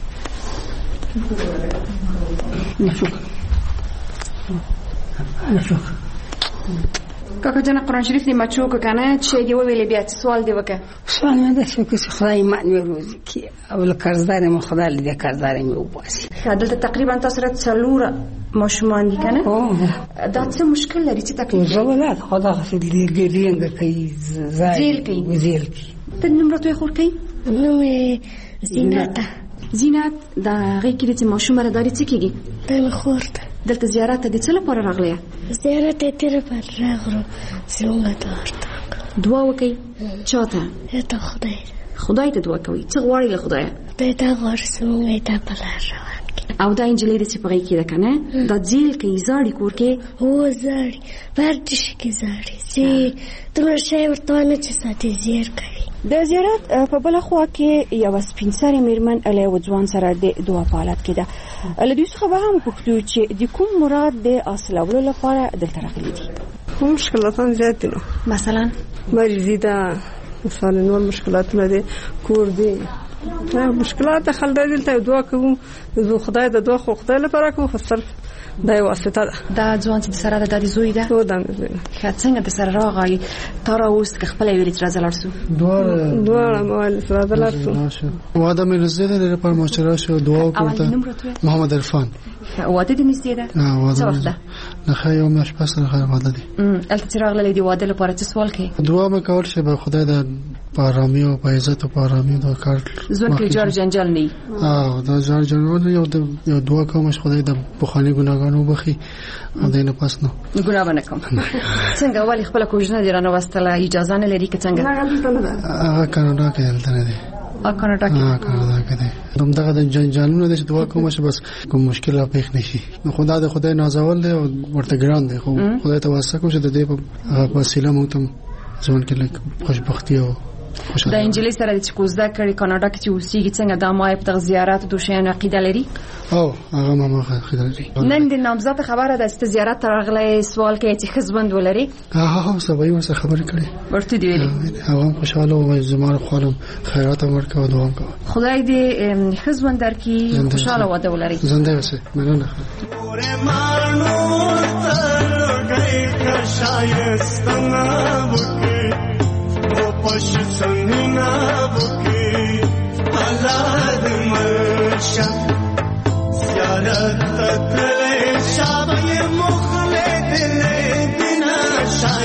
Speaker 12: کاکا جان قرآن شریف دی مچو که کنه چه دی ویلی بیا سوال دی وکه
Speaker 4: سوال من ده شو که خدای معنی روزی که اول قرضدار ما خدا لیده قرضدار می وباسی
Speaker 12: دلته تقریبا تاسو را څلور ماشومان دي کنه دا څه مشکل لري چې تکلیف
Speaker 4: زولات خدا خفي دي ګریږي کوي
Speaker 12: زیل کوي
Speaker 4: زیل کوي
Speaker 12: ته نمبر توې خور کوي
Speaker 6: نو زینت
Speaker 12: زینت دا غي کې چې ماشوم را داري څه کیږي
Speaker 6: ته خورته
Speaker 12: دلته زیارت ته څه لپاره راغلی؟
Speaker 6: زیارت ته تیر پر راغلو زموږ ته
Speaker 12: دعا وکړئ. چاته؟
Speaker 6: ته خدای
Speaker 12: خدای ته دعا کوي. څه غواړئ له خدایه؟
Speaker 6: خدای ته غواړم زموږ ته په لار روان کړي.
Speaker 12: او دا انجلۍ داسې په غېږ کې ده که نه دا جیل کوي زاړي کور کې
Speaker 6: هو زاړي په هر ډیشه کې زاړي چې دومره شی ورته ونه چې ساتي زیر کوي.
Speaker 12: د زیارت په بله خوا کې یوه سپین سرې مېرمن له یوه ځوان سره د دعا په حالت کې ده. له دوی څخه به هم وپوښتو چې د کوم مراد د حاصلولو لپاره دلته راغلي دي.
Speaker 14: مشکلاتان زیات دي نو
Speaker 12: مثلا
Speaker 14: مریضي ده مثلا نور مشکلاتونه دي کور دي مشکلات خلک دلته دعا کوو د خدای د دعا خو خدای لپاره کوو صرف دا یو واسطه ده.
Speaker 12: دا ځوان چې د سره د زوی ده
Speaker 14: او د زوی
Speaker 12: ښه څنګه د سره راغی تر اوس که خپل ویل چې راځل ارسو
Speaker 14: دوه دوه مال سره راځل ارسو
Speaker 18: واده مې رسېده لپاره مشوره شو دعا وکړه محمد عرفان
Speaker 12: واده دې نږدې ده
Speaker 18: څه وخت ده نه خیر یو مش پس خیر واده دي
Speaker 12: الته چې راغله دې واده لپاره څه سوال کوي
Speaker 18: دعا مې کول چې به خدای د پارامی او عزت او پارامی دا کار
Speaker 12: ځون کې جار جنجال نه
Speaker 18: اه دا جار جنجال یو د یو دعا کوم چې خدای د بخاني ګناګانو بخي او دینه پس نو
Speaker 12: ګناه باندې کوم څنګه ولی خپل کوژنه درنه واستله اجازه نه لري که څنګه
Speaker 18: هغه کاناډا کې دلته نه دي
Speaker 12: ا کاناډا کې
Speaker 18: ها کاناډا کې دي دوم دغه د جنجالونو د دعا کوم چې بس کوم مشکل پیښ نشي خدا د خدای نازول دی او ورته ګران دی خو خدای ته واسطه کوم چې د دې په وسیله مو ته ځون کې لک خوشبختی او
Speaker 12: د انجلۍ سره چې کوزده کړي کاناډا کې چې اوسېږي څنګه د مای په زیارت د شین عقیده لري
Speaker 18: او هغه ما عقیده لري
Speaker 12: نن د نامزد خبره ده چې زیارت راغلی سوال کوي چې خزبند ولري
Speaker 18: ها ها سبا یې سره خبرې کړې
Speaker 12: ورته دی ویلي
Speaker 18: هغه خوشاله او زموږ خپلم خیرات ورکړه او دوام کوي
Speaker 12: خدای دې خزبند درکې خوشاله واده ولري
Speaker 18: زنده اوسه مننه
Speaker 1: پش څنګه وکي حالات مرشا زیارت تکلې شابه مخلد دنا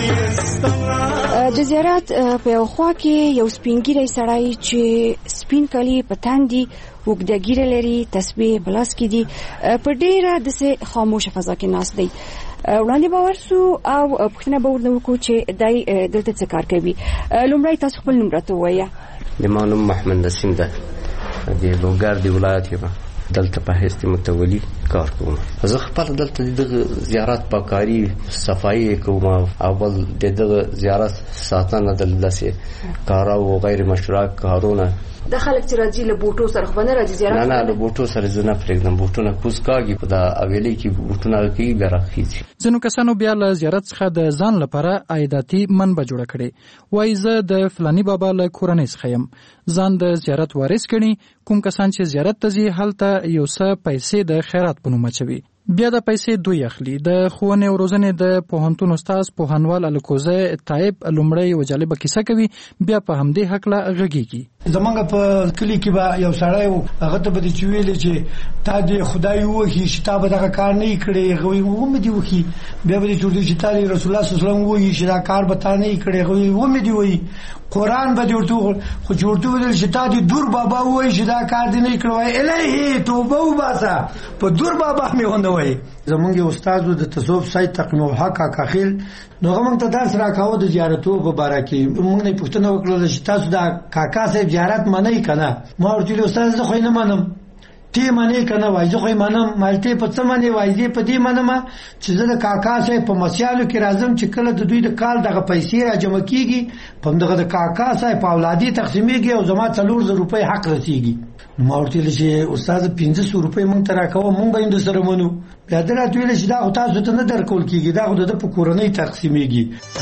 Speaker 1: شایسته
Speaker 12: د زیارت په یو خوا کې یو سپینګیری سړی چې سپین کلی پتاندي وګدګیره لري تسبیح بلاس کې دي په ډیره د سه خاموشه فضا کې ناس دی وړاندې باور سو او پښتنه باور نو کو چې دای دلته څه کار کوي لومړی تاسو خپل نوم راته وایه
Speaker 19: د مانوم محمد نسیم ده د لوګر دی ولایت یم دلته په هست متولي کار کوم زه خپل دلته د زیارت پاکاری صفایي کوم او بل د زیارت ساتنه دلته کار او غیر مشروع کارونه
Speaker 12: د خلک چې راځي له بوټو سره خو نه راځي زیارت
Speaker 19: نه نه له بوټو سره زنه پرېږدم بوټونه کوز کاږي په دا اویلې کې بوټونه کې ګرځي
Speaker 5: ځینو کسانو بیا له زیارت څخه د ځان لپاره عایداتي منبع جوړه کړي وایي زه د فلاني بابا له کورنۍ څخه یم ځان د زیارت وارث کړي کوم کسان چې زیارت ته ځي هلته یو څه پیسې د خیرات په نوم اچوي بیا د پیسې دوی اخلي د ښوونې او روزنې د پوهنتون استاد پوهنوال الکوزه طایب لومړی یو جالبه کیسه کوي بیا په همدې هکله غږیږي
Speaker 8: زمونږ په کلی کې به یو سړی و هغه ته به دې چې ویلې چې تا دې خدای ووهي چې تا به دغه کار نه کړی هغه وایي ومې دې وکړي بیا به دې چې چې تا دې رسول الله صلی الله علیه وسلم ووهي چې دا کار به تا نه کړی هغه وایي ومې دې وایي قرآن به دې ورته خو چې ورته ویل چې تا دې دور بابا ووایي چې دا کار دې نه کړی وایي الهي توبه وباسه په دور بابا مې ونه وایي زمونږ استاد د تصوف سید تقیم الحق کاخیل نو هغه موږ ته درس راکاوه د زیارتو په باره کې موږ نه پوښتنه وکړه چې تاسو دا کاکا صاحب زیارت منئ کنه ما ورته ویل استاد زه خو نه منم تی منئ کنه وای زه خو منم مالته په څه منئ وای زه په دې منم چې زه د کاکا صاحب په مسیالو کې راځم چې کله د دوی د کال دغه پیسې را جمع کیږي په دغه د کاکا صاحب په اولادي تقسیمېږي او زما څلور زره روپۍ حق رسیږي ما ورته ویل چې استاد پنځه سوه روپۍ مونږ ته راکوه مونږ به یې سره منو بیا دا راته ویل چې دا خو تاسو ته نه درکول کیږي دا خو د په کورنۍ تقسیمېږي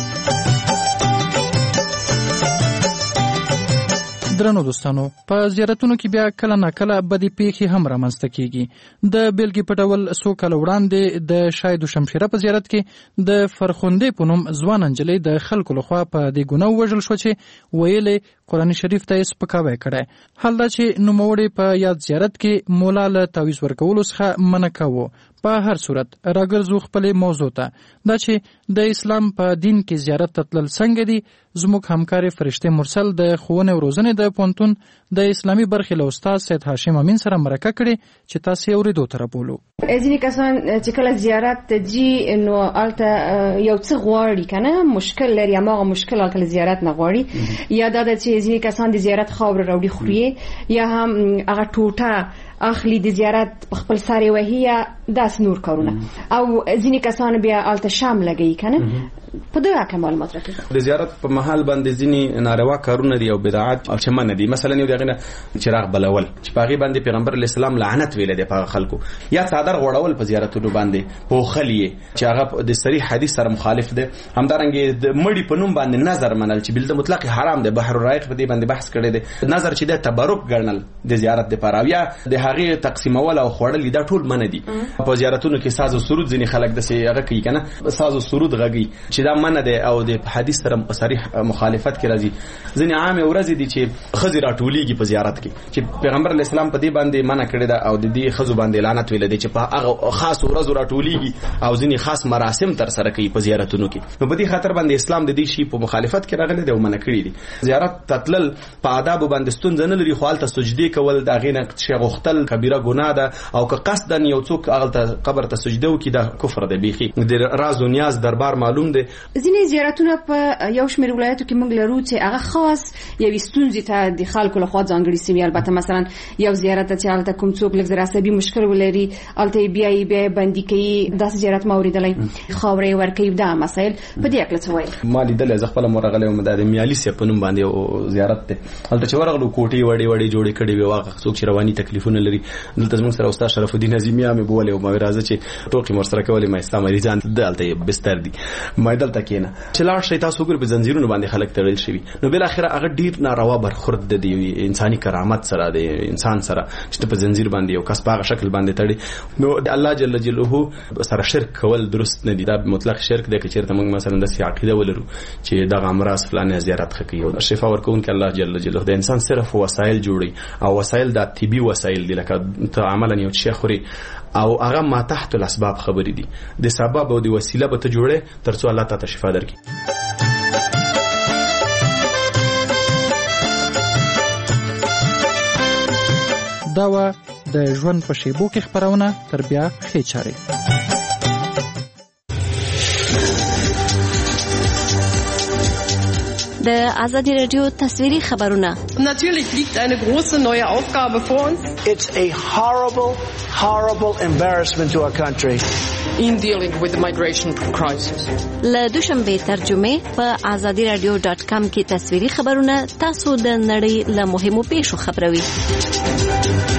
Speaker 5: درنو دوستانو په زیارتونو کې بیا کله ناکله بدې پیښې هم رامنځته کیږي د بیلګې په ډول څو کاله وړاندې د شاهد شمشیره په زیارت کې د فرخندې په نوم ځوان نجلۍ د خلکو لخوا په دې ګناه ووژل شو چې ویلې قرآن شریف ته یې سپکاوی کړی حال دا چې نوموړی په یاد زیارت کې مولا له تعویض ورکولو څخه منع کاوه په هر صورت راګرځو خپلې موضوع ته دا چې د اسلام په دین کې زیارت ته تلل څنګه دي زموږ همکار فرشته مرسل د ښوونې او روزنې د پوهنتون د اسلامي برخې له استاد سید هاشم امین سره مرکه کړې چې تاسو یې اورېدو ته رابولو
Speaker 12: ځینې کسان چې کله زیارت ته ځي نو هلته یو څه غواړي که نه مشکل لري هماغه مشکل هلته زیارت نه غواړي یا دا ده چې ځینې کسان د زیارت خاوره راوړي خوري یا هم هغه ټوټه اخلي د زیارت په خپل ساري وهي یا داس نور کارونه او ځینې کسان بیا هلته شام لګوي که نه په دغه اړه معلومات راکړئ.
Speaker 16: د زیارت په محل باندې ځینی ناروا کارونه دي او بدعات او چمن دي. مثلا یو دغه چراغ بلول چې پاغي باندې پیغمبر علی السلام لعنت ویل دي په خلکو، یا صادر غوړول په زیارتونو باندې په خلیه چې هغه د صریح حدیث سره مخالف دي. همدارنګه د مړی په نوم باندې نظر منل چې بل د مطلق حرام دی. بحر الرایق په دې باندې بحث کړی دی. نظر چې د تبرک ګڼل د زیارت د پراویا د هغه تقسیمول او خوړل دا ټول من دي. په زیارتونو کې ساز او سرود ځینی خلک د سي هغه کوي کنه، ساز او سرود غږی چې دا من دی او د حدیث سره صریح مخالفت کې راځي. ځینی عام ورځ دي چې خزي راټولېږي په زیارت کې چې پیغمبر علی السلام په دې باندې منع کړی دا او د دې خزو باندې لعنت ویل دي چې په هغه خاص ورځ راټولېږي او ځینی خاص مراسم تر سره کوي په زیارتونو کې. نو په دې خاطر باندې اسلام د دې شی په مخالفت کې راغلی دی او منع کړی دي. زیارت تتلل په آداب باندې ستونزه نه لري، خو حالت سجدي کول دا غینه شی غختل کبیره ګناه ده او که قصدا یو څوک هغه قبر ته سجده وکي دا کفر دی. بیخي د راز او نیاز دربار معلوم دی.
Speaker 12: ځینې زیارتونه په یو شمېر ولایتو کې موږ لرو چې هغه خاص یوې ستونزې ته د خلکو لخوا ځانګړي سوي. البته مثلا یو زیارت چې هلته کوم څوک لږ زر عصبي مشکل ولري هلته بیا یې بیا بندي کوي. داسې زیارت ما اورېدلی خاورې ورکوي. دا مسایل په دې هکله څه وایي؟
Speaker 16: ما لیدلی زه خپله مورغلی وم د میالي صاحب په نوم باندې یو زیارت دی. هلته چې ورغلو کوټې وړې وړې جوړې کړې وې. واقع څوک چې رواني تکلیفونه لري دلته زموږ سره استاد شرف الدین عظیمي مې بولې او ما راځه چې ټوکې مور سره کولې. ما اسلام مریضان دلته بستر دي ما دلته کېنه چې لاړ شي تاسو ګور په زنجیرونو باندې خلک تړل شوي. نو بل اخر هغه ډیر ناروا برخورد دی انساني کرامت سره دی انسان سره چې په زنجیر باندې یو کس په هغه شکل باندې تړي. نو الله جل جلاله سره شرک کول درست نه دی. دا مطلق شرک دی. که چیرته موږ مثلا د عقیده ولرو چې دغه امراض فلانه زیارت کوي او شفا ورکوونکی الله جل جلاله د انسان صرف وسایل جوړي او وسایل د طبي وسایل دي لکه ته عملا یو شی خوري او هغه ما تحت الاسباب خبرې دي. د سبب او د وسیله به ته جوړه ترڅو الله تعالی شفا درکړي.
Speaker 5: دا و د ژوند په شیبو کې خبرونه تر بیا ښې چارې.
Speaker 17: د آزادی رادیو تصویری خبرونه.
Speaker 3: Natürlich liegt eine große neue Aufgabe vor uns.
Speaker 20: It's a horrible, horrible embarrassment to our country.
Speaker 3: In dealing with the migration crisis.
Speaker 17: له دوشنبه ترجمه په آزادی رادیو ډاټ کام کې تصویری خبرونه تاسو د نړۍ له مهمو پیښو خبروي.